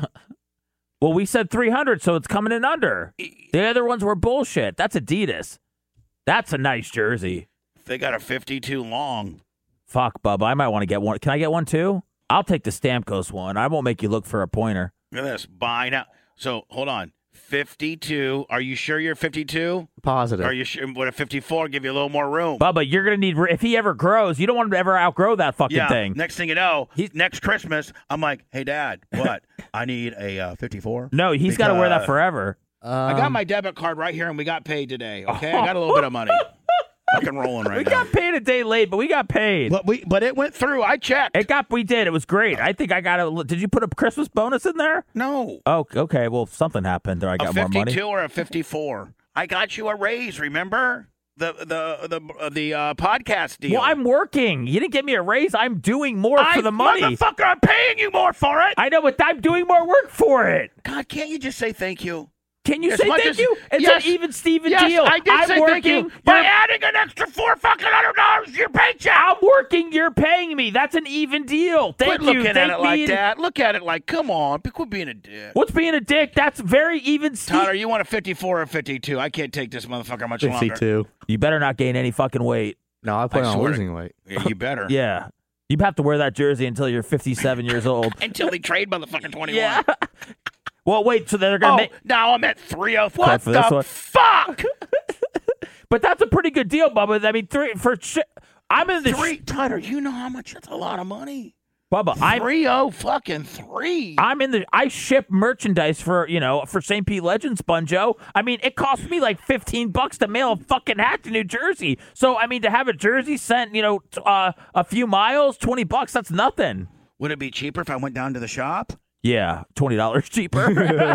Well, we said three hundred, so it's coming in under. The other ones were bullshit. That's Adidas. That's a nice jersey. They got a fifty-two long. Fuck, Bubba. I might want to get one. Can I get one too? I'll take the Stamkos one. I won't make you look for a pointer. Look at this. Buy now. So, hold on. fifty-two. Are you sure you're fifty-two? Positive. Are you sure? Would a fifty-four give you a little more room? Bubba, you're going to need, if he ever grows, you don't want him to ever outgrow that fucking yeah. thing. Next thing you know, He's- next Christmas, I'm like, hey, Dad, what? I need a uh, fifty-four. No, he's got to wear that Because- forever. I got my debit card right here, and we got paid today. Okay, I got a little bit of money. Fucking rolling right We now. got paid a day late, but we got paid. But we, but it went through. I checked. It got, we did. It was great. I think I got a, did you put a Christmas bonus in there? no, Oh, okay. Well, something happened or I a got more money. fifty-two or a fifty-four. I got you a raise. Remember the the the uh, the uh, podcast deal. Well, I'm working. You didn't give me a raise. I'm doing more I, for the money. motherfucker, I'm paying you more for it. I know, but I'm doing more work for it. God, can't you just say thank you? Can you As say much thank as- you? It's yes, an even Steven yes, deal. I did I'm say working. thank you by You're- adding an extra four fucking hundred dollars to your paycheck. I'm working. You're paying me. That's an even deal. Thank Quit you. looking Thank at it me like and- that. Look at it like, come on, quit being a dick. What's being a dick? That's very even. Tyler, Steve. you want a fifty-four or fifty-two? I can't take this motherfucker much longer. fifty-two. You better not gain any fucking weight. No, I plan I on swear to- losing weight. Yeah, you better. Yeah. You have to wear that jersey until you're fifty-seven years old. Until they trade motherfucking twenty-one. Yeah. Well, wait. So they're gonna Oh, make. now I'm at three oh. What for this the one. fuck? But that's a pretty good deal, Bubba. I mean, three for. Sh- I'm in the. Three, Tyler, you know how much that's a lot of money. Bubba, I'm. Three oh fucking three. I'm in the. I ship merchandise for you know for Saint Pete Legends, Sponjo. I mean, it cost me like fifteen bucks to mail a fucking hat to New Jersey. So I mean, to have a jersey sent, you know, t- uh, a few miles, twenty bucks. That's nothing. Would it be cheaper if I went down to the shop? Yeah, twenty dollars cheaper.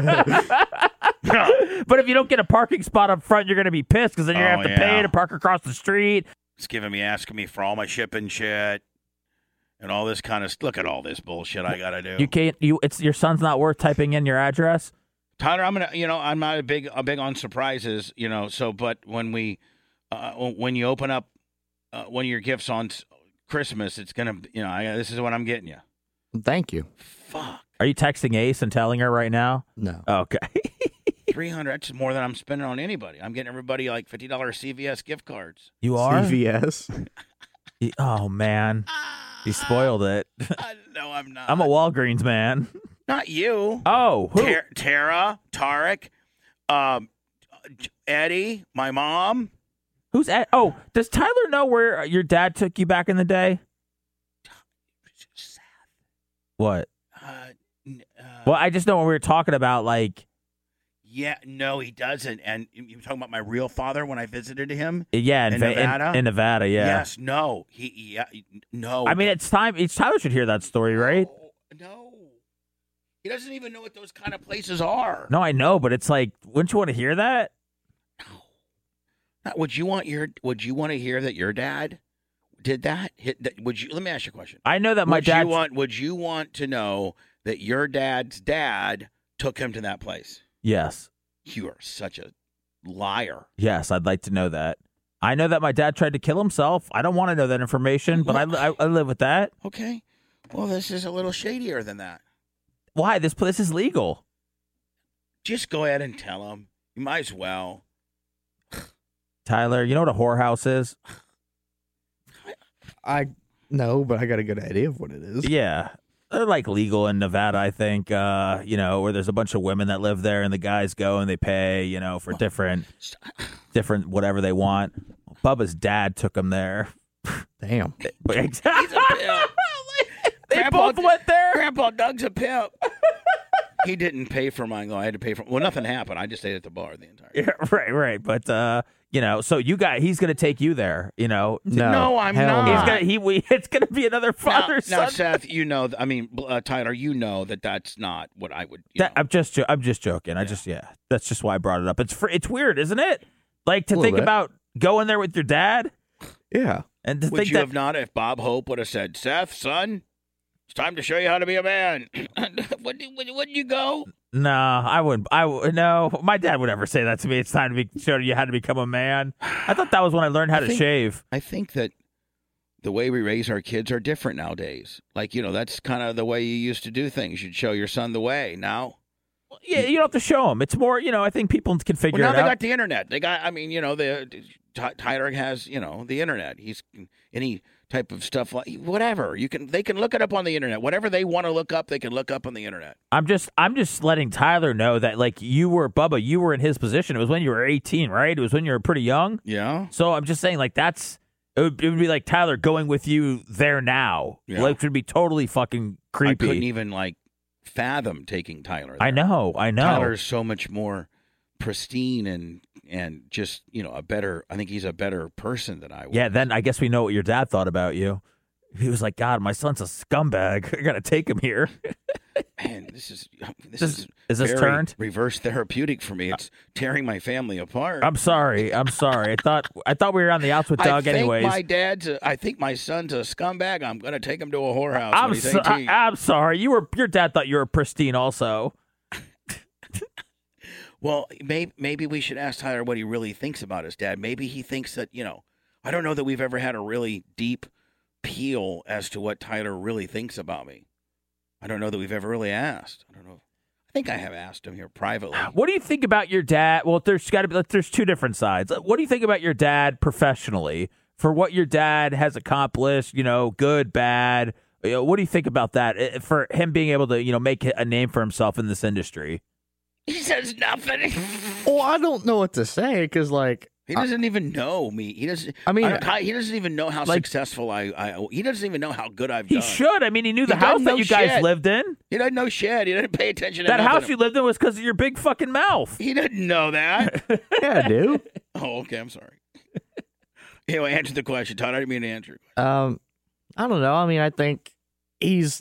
But if you don't get a parking spot up front, you're gonna be pissed because then you're gonna Oh, have to yeah. pay to park across the street. It's giving me, asking me for all my shipping shit and all this kind of. Look at all this bullshit I gotta do. You can't. You. It's your son's not worth typing in your address. Tyler, I'm gonna, you know, I'm not a big, a big on surprises, you know. So, but when we, uh, when you open up uh, one of your gifts on s- Christmas, it's gonna, you know, I, this is what I'm getting you. Thank you. Fuck, Are you texting Ace and telling her right now? No. Okay. three hundred. That's more than I'm spending on anybody. I'm getting everybody like fifty dollars C V S gift cards. You are. C V S. He- oh man, he spoiled it. No, I'm not. I'm a Walgreens man. Not you. Oh, who? Ter- Tara, Tarek, um, Eddie, my mom. Who's at? Oh, does Tyler know where your dad took you back in the day? What? Uh, n- uh, Well, I just know when we were talking about like, yeah, no, he doesn't. And you were talking about my real father when I visited him. yeah, in, In Va- Nevada? in, in Nevada, yeah. Yes, no, he, yeah, no. I mean, it's time. It's Tyler should hear that story, right? No, no. He doesn't even know what those kind of places are. No, I know, but it's like, wouldn't you want to hear that? Now, would you want your? Would you want to hear that your dad did that? Hit that would you? Let me ask you a question. I know that my would dad. you want? Would you want to know that your dad's dad took him to that place. Yes. You are such a liar. Yes, I'd like to know that. I know that my dad tried to kill himself. I don't want to know that information, but I, I, I live with that. Okay. Well, this is a little shadier than that. Why? This place is legal. Just go ahead and tell him. You might as well. Tyler, you know what a whorehouse is? I know, but I got a good idea of what it is. Yeah. They're like legal in Nevada, I think, uh, you know, where there's a bunch of women that live there and the guys go and they pay, you know, for different, different whatever they want. Bubba's dad took him there. Damn. He's a pimp. They Grandpa both went there. Grandpa Doug's a pimp. He didn't pay for mine, though. I had to pay for Well, nothing happened. I just stayed at the bar the entire time. Yeah, right, right. But, uh, you know, so you got, he's going to take you there, you know. to- No, No, I'm hell not. no. He's gonna, he, we, it's going to be another father now, son. now, Seth, you know, th- I mean, uh, Tyler, you know that that's not what I would. You That, know. I'm just, jo- I'm just joking. I just, yeah, that's just why I brought it up. It's fr- it's weird, isn't it? Like to A little think bit. about going there with your dad Yeah. and to Would think you that. have not if Bob Hope would have said, Seth, son, it's time to show you how to be a man? wouldn't, wouldn't you go? No, I wouldn't. I would no. My dad would never say that to me. It's time to be show you how to become a man. I thought that was when I learned how I to think- shave. I think that the way we raise our kids are different nowadays. Like, you know, that's kind of the way you used to do things. You'd show your son the way. Now, Yeah, you don't have to show them. It's more, you know. I think people can figure well, now it they out. got the internet. They got, I mean, you know, the Ty- Tyler has, you know, the internet. He's any type of stuff like whatever you can. They can look it up on the internet. Whatever they want to look up, they can look up on the internet. I'm just, I'm just letting Tyler know that, like, you were Bubba. You were in his position. It was when you were eighteen, right? It was when you were pretty young. Yeah. So I'm just saying, like, that's it would, it would be like Tyler going with you there now. Yeah. Like, it would be totally fucking creepy. I couldn't even like fathom taking Tyler. I there. know, I know. Tyler's so much more pristine and and just, you know, a better. I think he's a better person than I was. Yeah, then I guess we know what your dad thought about you. He was like, God, my son's a scumbag. I gotta take him here. Man, this is this, This- is is this very turned? reverse therapeutic for me. It's tearing my family apart. I'm sorry. I'm sorry. I thought I thought we were on the outs with I Doug think anyways. my dad's. A, I think my son's a scumbag. I'm gonna take him to a whorehouse I'm when he's so, eighteen. I, am sorry. You were your dad thought you were pristine also. Well, maybe maybe we should ask Tyler what he really thinks about his dad. Maybe he thinks that, you know, I don't know that we've ever had a really deep peel as to what Tyler really thinks about me. I don't know that we've ever really asked. I don't know. I think I have asked him here privately. What do you think about your dad? Well, there's got to be there's two different sides. What do you think about your dad professionally for what your dad has accomplished? You know, good, bad. You know, what do you think about that eh, for him being able to, you know, make a name for himself in this industry? He says nothing. Well, I don't know what to say because, like, He doesn't even know me. He doesn't. I mean, I, he doesn't even know how like- successful I, I. He doesn't even know how good I've He done. should. I mean, he knew the He house doesn't that know you guys shit. lived in. He doesn't know shit. He doesn't pay attention to That nothing. house you lived in was because of your big fucking mouth. He didn't know that. yeah, I do. Oh, okay. I'm sorry. Anyway, answer the question, Todd. I didn't mean to answer. Um, I don't know. I mean, I think he's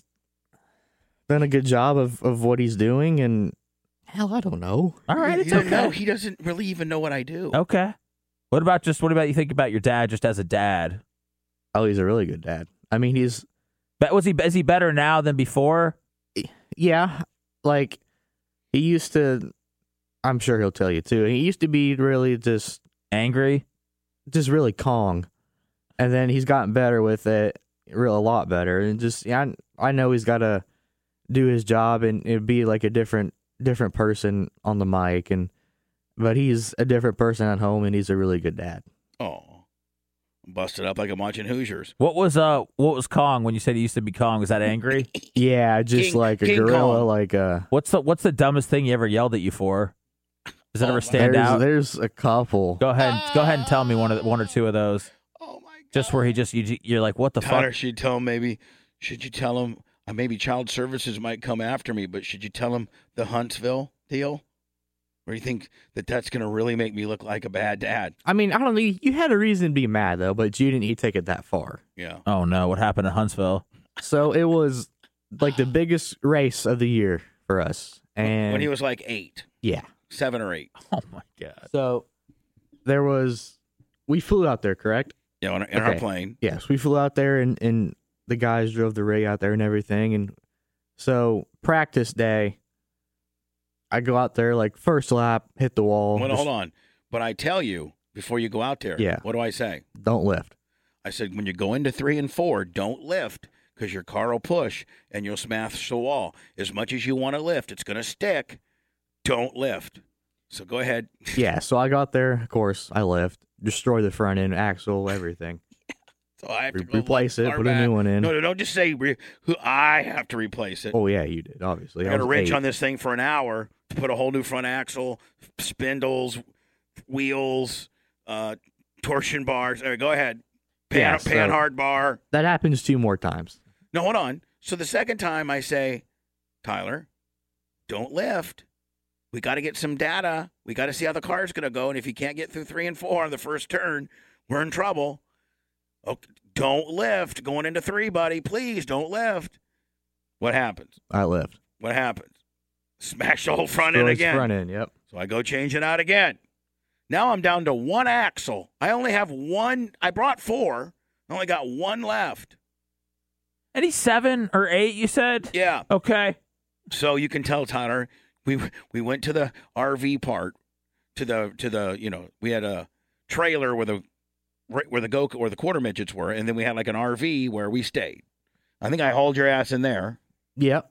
done a good job of, of what he's doing, and hell, I don't know. All right, he, it's he doesn't okay. know. He doesn't really even know what I do. Okay. What about just what about you think about your dad just as a dad? Oh, he's a really good dad. I mean, he's But was he is he better now than before? yeah, like he used to. I'm sure he'll tell you too. He used to be really just Angry? just really Kong, and then he's gotten better with it, real a lot better, and just yeah, I, I know he's got to do his job and it'd be like a different different person on the mic, and but he's a different person at home, and he's a really good dad. Oh, busted up like I'm watching Hoosiers. What was uh what was Kong when you said he used to be Kong? Was that angry? Yeah, just King- like a King gorilla, Kong. like a. What's the what's the dumbest thing you ever yelled at you for? Does that Oh, ever stand There's out? there's a couple. Go ahead, go ahead and tell me one of the, one or two of those. Oh my god. Just where he just you, you're like, what the Tyler, fuck? should you tell him maybe? Should you tell him? Uh, maybe Child Services might come after me, but should you tell him the Huntsville deal? Or you think that that's going to really make me look like a bad dad? I mean, I don't know. You had a reason to be mad though, but you didn't need to take it that far. Yeah. Oh no, what happened in Huntsville? So it was like the biggest race of the year for us, and When he was like eight, yeah. seven or eight. Oh my god. So there was, we flew out there, correct? Yeah, in, in our Okay. plane. Yes, we flew out there, and, and the guys drove the rig out there and everything. And so practice day, I go out there like first lap, hit the wall. Well, just hold on. But I tell you, before you go out there, Yeah. what do I say? Don't lift. I said, when you go into three and four, don't lift because your car will push and you'll smash the wall. As much as you want to lift, it's going to stick. Don't lift. So go ahead. Yeah, so I got there. Of course, I lift, destroy the front end, axle, everything. So I have to Re- go replace one it, car put a back. new one in. No, no, don't just say re- who I have to replace it. Oh yeah, you did obviously. I I got a was wrench eight. on this thing for an hour to put a whole new front axle, spindles, wheels, uh, torsion bars. All right, go ahead. Pan, Yeah, pan so- hard bar. That happens two more times. No, hold on. So the second time I say, Tyler, don't lift. We got to get some data. We got to see how the car's going to go. And if you can't get through three and four on the first turn, we're in trouble. Okay, don't lift going into three, buddy. Please don't lift. What happens? I lift. What happens? Smash the whole front end Destroys again. Front end. Yep. So I go change it out again. Now I'm down to one axle. I only have one. I brought four. I only got one left. And he's seven or eight, you said? Yeah. Okay. So you can tell, Tyler, we we went to the R V part, to the to the you know we had a trailer where the where the go where the quarter midgets were, and then we had like an R V where we stayed. I think I hauled your ass in there, Yep.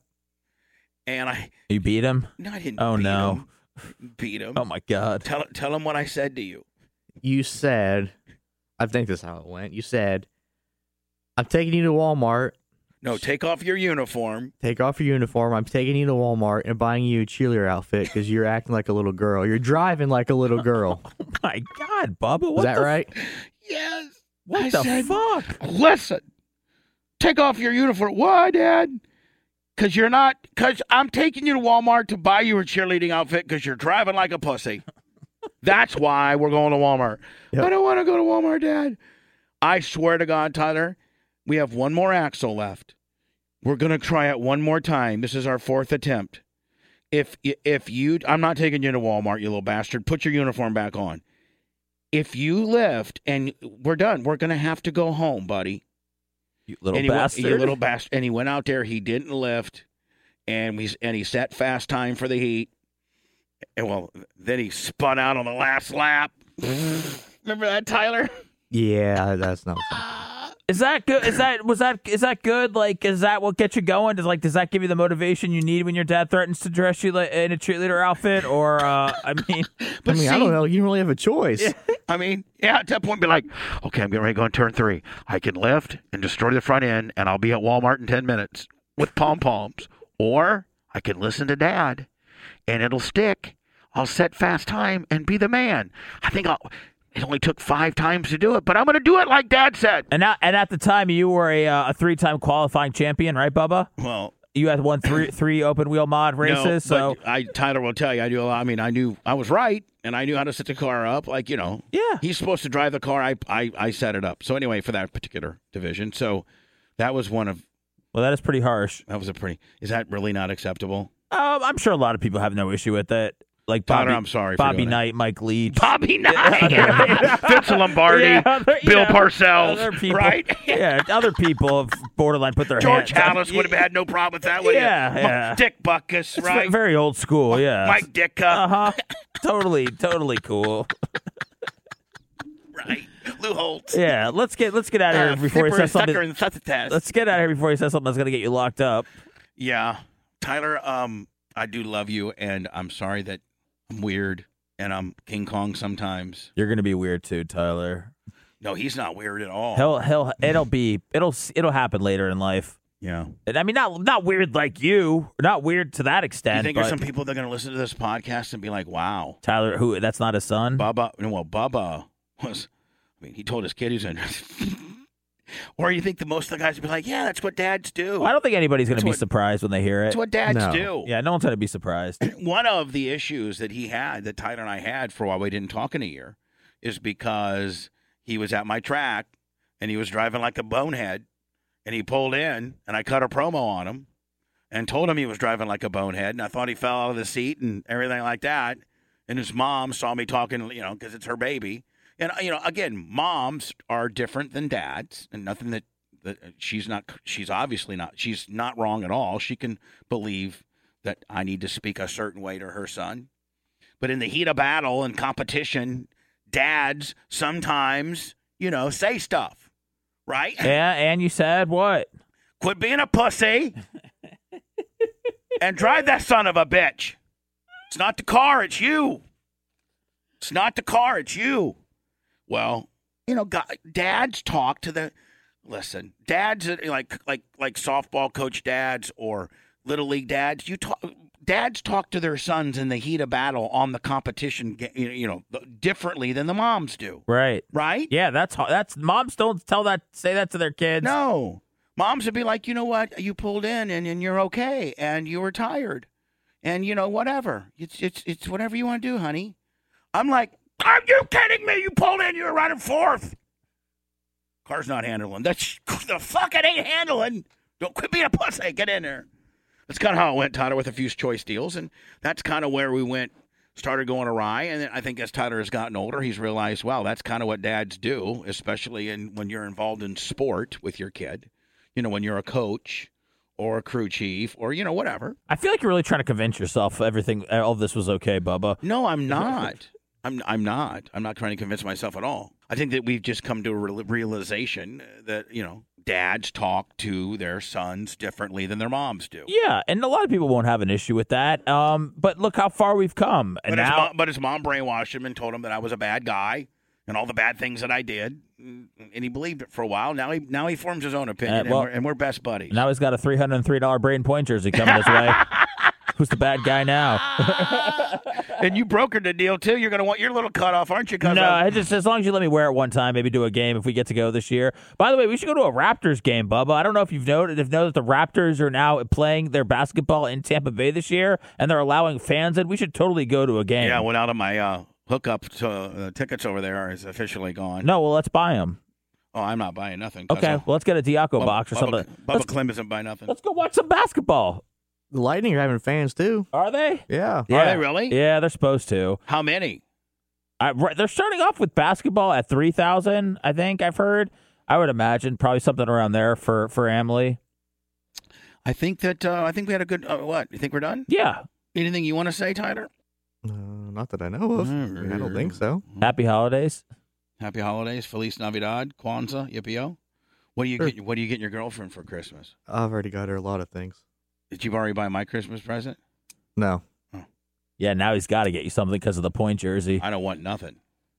and I You beat him? no, I didn't. Oh, beat no. him. Beat him. Oh, my God. Tell tell him what I said to you. You said, I think this is how it went. You said, I'm taking you to Walmart. No, take off your uniform. Take off your uniform. I'm taking you to Walmart and buying you a cheerleader outfit because you're acting like a little girl. You're driving like a little girl. Oh, my God, Bubba. What Is that the right? Yes. What I the said, fuck? Listen, take off your uniform. Why, Dad? Because you're not, because I'm taking you to Walmart to buy you a cheerleading outfit because you're driving like a pussy. That's why we're going to Walmart. Yep. I don't want to go to Walmart, Dad. I swear to God, Tyler, we have one more axle left. We're going to try it one more time. This is our fourth attempt. If if you, I'm not taking you to Walmart, you little bastard. Put your uniform back on. If you lift and we're done, we're going to have to go home, buddy. You little and he bastard. Went, you little bastard. And he went out there. He didn't lift, and we and he set fast time for the heat. And well, then he spun out on the last lap. Remember that, Tyler? Yeah, that's not fun. Is that good? Is that was that is that good? Like, is that what gets you going? Does like does that give you the motivation you need when your dad threatens to dress you like, in a cheerleader outfit? Or uh, I mean, But I mean, see, I don't know. You don't really have a choice. I mean, yeah, at that point, be like, okay, I'm getting ready to go on turn three. I can lift and destroy the front end, and I'll be at Walmart in ten minutes with pom poms. Or I can listen to Dad, and it'll stick. I'll set fast time and be the man. I think I'll. It only took five times to do it, but I'm going to do it like Dad said. and now, and at the time you were a uh, a three time qualifying champion, right, Bubba? Well, You had won three three open wheel mod races. no, so but I Tyler will tell you, I do. a lot- I mean, I knew I was right, and I knew how to set the car up. Like you know, Yeah. he's supposed to drive the car. I I I set it up. So anyway, for that particular division, so that was one of well, that is pretty harsh. that was a pretty. Is that really not acceptable? Um, I'm sure a lot of people have no issue with it. Like Tyler, Bobby, I'm sorry for Bobby doing that. Knight, Mike Leach. Bobby Knight, Vince Lombardi, Yeah, other- you Bill know, Parcells, other people, right? Yeah, other people have borderline put their George hands. Hallis would have had no problem with that, would Yeah, you? yeah. Dick Butkus, It's right? very old school. Yeah, Mike Ditka, Uh huh. totally, totally cool. right? Lou Holtz. Yeah, let's get let's get out of here Uh, before he Flipper, says something. Sucker, and Suthertest. Let's get out of here before he says something that's gonna get you locked up. Yeah, Tyler, um, I do love you, and I'm sorry that I'm weird and I'm King Kong sometimes. You're gonna be weird too, Tyler. No, he's not weird at all. He'll he'll it'll be it'll it'll happen later in life. Yeah. And I mean, not not weird like you, not weird to that extent. You think but there's some people that are going to listen to this podcast and be like, wow, Tyler, who that's not his son. Bubba, no, well, Bubba was, I mean, he told his kid he's in. Or you think the most of the guys would be like, yeah, that's what dads do. Well, I don't think anybody's gonna That's be what- surprised when they hear it. That's what dads No. do. Yeah, no one's gonna be surprised. One of the issues that he had, that Tyler and I had for a while, we didn't talk in a year, is because he was at my track and he was driving like a bonehead, and he pulled in and I cut a promo on him and told him he was driving like a bonehead, and I thought he fell out of the seat and everything like that. And his mom saw me talking, you know, because it's her baby. And, you know, again, moms are different than dads, and nothing that, that she's not, she's obviously not, she's not wrong at all. She can believe that I need to speak a certain way to her son. But in the heat of battle and competition, dads sometimes, you know, say stuff, right? Yeah, and you said what? Quit being a pussy and drive that son of a bitch. It's not the car, it's you. It's not the car, it's you. Well, you know, God, dads talk to the listen. Dads like like like softball coach dads or little league dads. You talk. Dads talk to their sons in the heat of battle on the competition, you know, differently than the moms do. Right. Right? Yeah, that's that's moms don't tell that say that to their kids. No. Moms would be like, you know what? You pulled in and, and you're okay and you were tired. And, you know, whatever. It's it's it's whatever you want to do, honey. I'm like, are you kidding me? You pulled in, you were running fourth. Car's not handling. That's the fuck it ain't handling. Don't quit being a pussy. Get in there. That's kind of how it went, Tyler, with a few choice deals. And that's kind of where we went, started going awry. And then I think as Tyler has gotten older, he's realized, wow, that's kind of what dads do, especially in, when you're involved in sport with your kid. You know, when you're a coach or a crew chief or, you know, whatever. I feel like you're really trying to convince yourself everything, all of this was okay, Bubba. No, I'm not. I'm I'm not. I'm not trying to convince myself at all. I think that we've just come to a realization that, you know, dads talk to their sons differently than their moms do. Yeah, and a lot of people won't have an issue with that. Um, but look how far we've come. And but, now, his mom, but his mom brainwashed him and told him that I was a bad guy and all the bad things that I did, and he believed it for a while. Now he now he forms his own opinion, Uh, well, and, we're, and we're best buddies. now he's got a three hundred three dollars Braden Point jersey coming his way. Who's the bad guy now? And you brokered the deal, too. You're going to want your little cutoff, aren't you, cousin? No, I just as long as you let me wear it one time, maybe do a game if we get to go this year. By the way, we should go to a Raptors game, Bubba. I don't know if you've noted, if noticed the Raptors are now playing their basketball in Tampa Bay this year, and they're allowing fans in. We should totally go to a game. Yeah, one out of my uh, hookup to uh, tickets over there is officially gone. No, well, let's buy them. Oh, I'm not buying nothing. Okay, cousin. well, let's get a Diaco Bubba, box or Bubba, something. Bubba Let's, Clem isn't buying nothing. let's go watch some basketball. The Lightning are having fans too. Are they? Yeah. Yeah. Are they really? Yeah, they're supposed to. How many? I, right, they're starting off with basketball at three thousand, I think I've heard. I would imagine probably something around there for, for Emily. I think that uh, I think we had a good. Uh, what? You think we're done? Yeah. Anything you want to say, Tyler? Uh, not that I know of. I don't think so. Happy holidays. Happy holidays, Feliz Navidad, Kwanzaa, Yippee-yo. What do you Sure. get? What do you get your girlfriend for Christmas? I've already got her a lot of things. Did you already buy my Christmas present? No. Yeah, now he's got to get you something because of the Point jersey. I don't want nothing.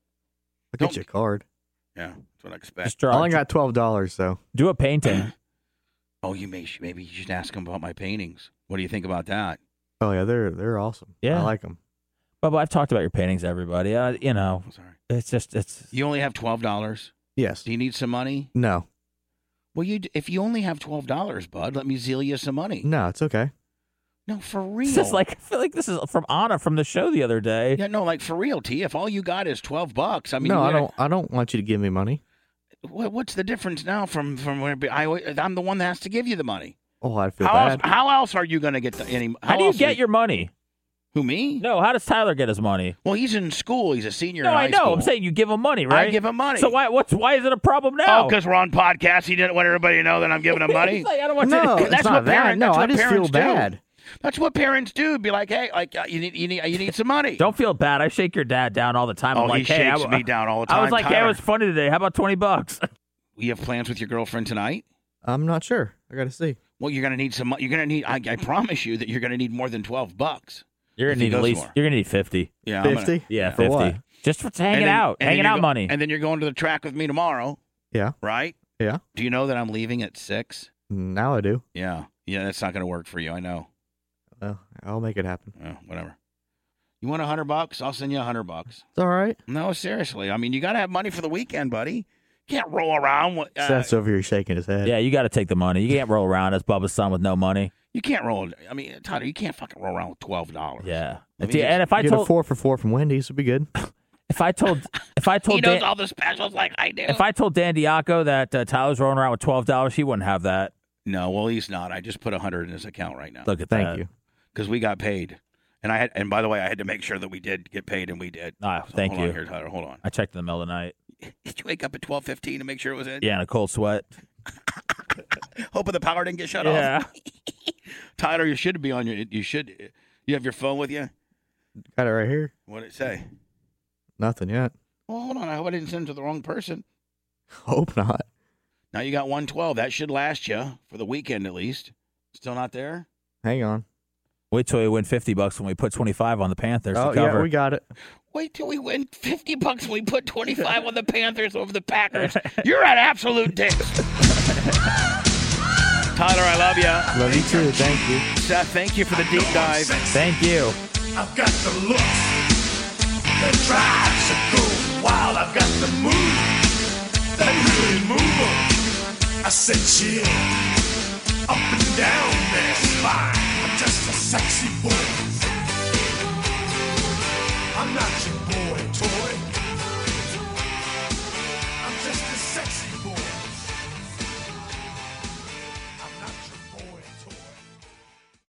I'll Don't- get you a card. Yeah, that's what I expect. Just I draw, only got twelve dollars, so. do a painting. Oh, you may maybe you should ask him about my paintings. What do you think about that? Oh yeah, they're they're awesome. Yeah. I like them. Bubba, I've talked about your paintings to everybody. Uh, you know, I'm sorry. it's just, it's. You only have twelve dollars. Yes. Do you need some money? No. Well, you d- if you only have twelve dollars, bud, let me zeal you some money. No, it's okay. No, for real. It's just like, I feel like this is from Anna from the show the other day. yeah, no, like for real, T. If all you got is twelve bucks, I mean, no, you I gotta- don't. I don't want you to give me money. What, what's the difference now from from where I I'm the one that has to give you the money? Oh, I feel How bad. else, how else are you going to get the, any? How do you else get are your money? who me? No, how does Tyler get his money? Well, he's in school. He's a senior. No, in high I know. School. I'm saying you give him money, right? I give him money. So why what's why is it a problem now? Oh, because we're on podcast. He didn't want everybody to know that I'm giving him money. He's like, I don't want no, you it's to. That's not what that. parent- no, that's I what just feel parents do. bad. That's what parents do. Be like, hey, like uh, you need you need you need some money. Don't feel bad. I shake your dad down all the time. Oh, I'm like, he hey, shakes I, me down all the time. I was like, hey, Tyler. it was funny today. How about twenty bucks? You have plans with your girlfriend tonight? I'm not sure. I got to see. Well, you're gonna need some. mo- You're gonna need. I, I promise you that you're gonna need more than twelve bucks. You're If gonna he need at goes least. more. You're gonna need fifty. Yeah, I'm gonna- Fifty. Yeah, For fifty. what? Just for And hanging then- out, and then hanging you're out go- money. And then you're going to the track with me tomorrow, Yeah. right? Yeah. Do you know that I'm leaving at six? Now I do. Yeah, yeah. That's not gonna work for you. I know. Well, I'll make it happen. Oh, whatever. You want a hundred bucks? I'll send you a hundred bucks. It's all right. No, seriously. I mean, you got to have money for the weekend, buddy. You can't roll around. With, uh, Seth's over here shaking his head. yeah, you got to take the money. You can't roll around as Bubba's son with no money. you can't roll. I mean, Tyler, you can't fucking roll around with twelve dollars. Yeah. Let me See, just- and if I Get a told, four for four from Wendy's would be good. if I told, if I He told, knows Dan, all the specials like I do. if I told Dan Diaco that uh, Tyler's rolling around with twelve dollars, he wouldn't have that. no, well, he's not. I just put a hundred in his account right now Look at Thank that. you. because we got paid, and I had. And by the way, I had to make sure that we did get paid, and we did. Ah, So thank hold you. on here, Tyler. Hold on. I checked in the middle of the night. Did you wake up at twelve fifteen to make sure it was in? Yeah, in a cold sweat. Hoping the power didn't get shut Yeah. off. Tyler, you should be on your. You should. You have your phone with you. Got it right here. What did it say? Nothing yet. Well, hold on. I hope I didn't send it to the wrong person. Hope not. Now you got one twelve. That should last you for the weekend at least. Still not there? Hang on. Wait till we win fifty bucks when we put twenty-five on the Panthers Oh, to cover. yeah, we got it. Wait till we win fifty bucks when we put twenty-five on the Panthers over the Packers. You're an absolute dick. Tyler, I love you. Love you too. Thank you. Seth, thank you for the deep dive. Thank you. I've got the look that drives to go wild. I've got the move that really move 'em. I said chill up and down their spine. I'm just a sexy boy. I'm not your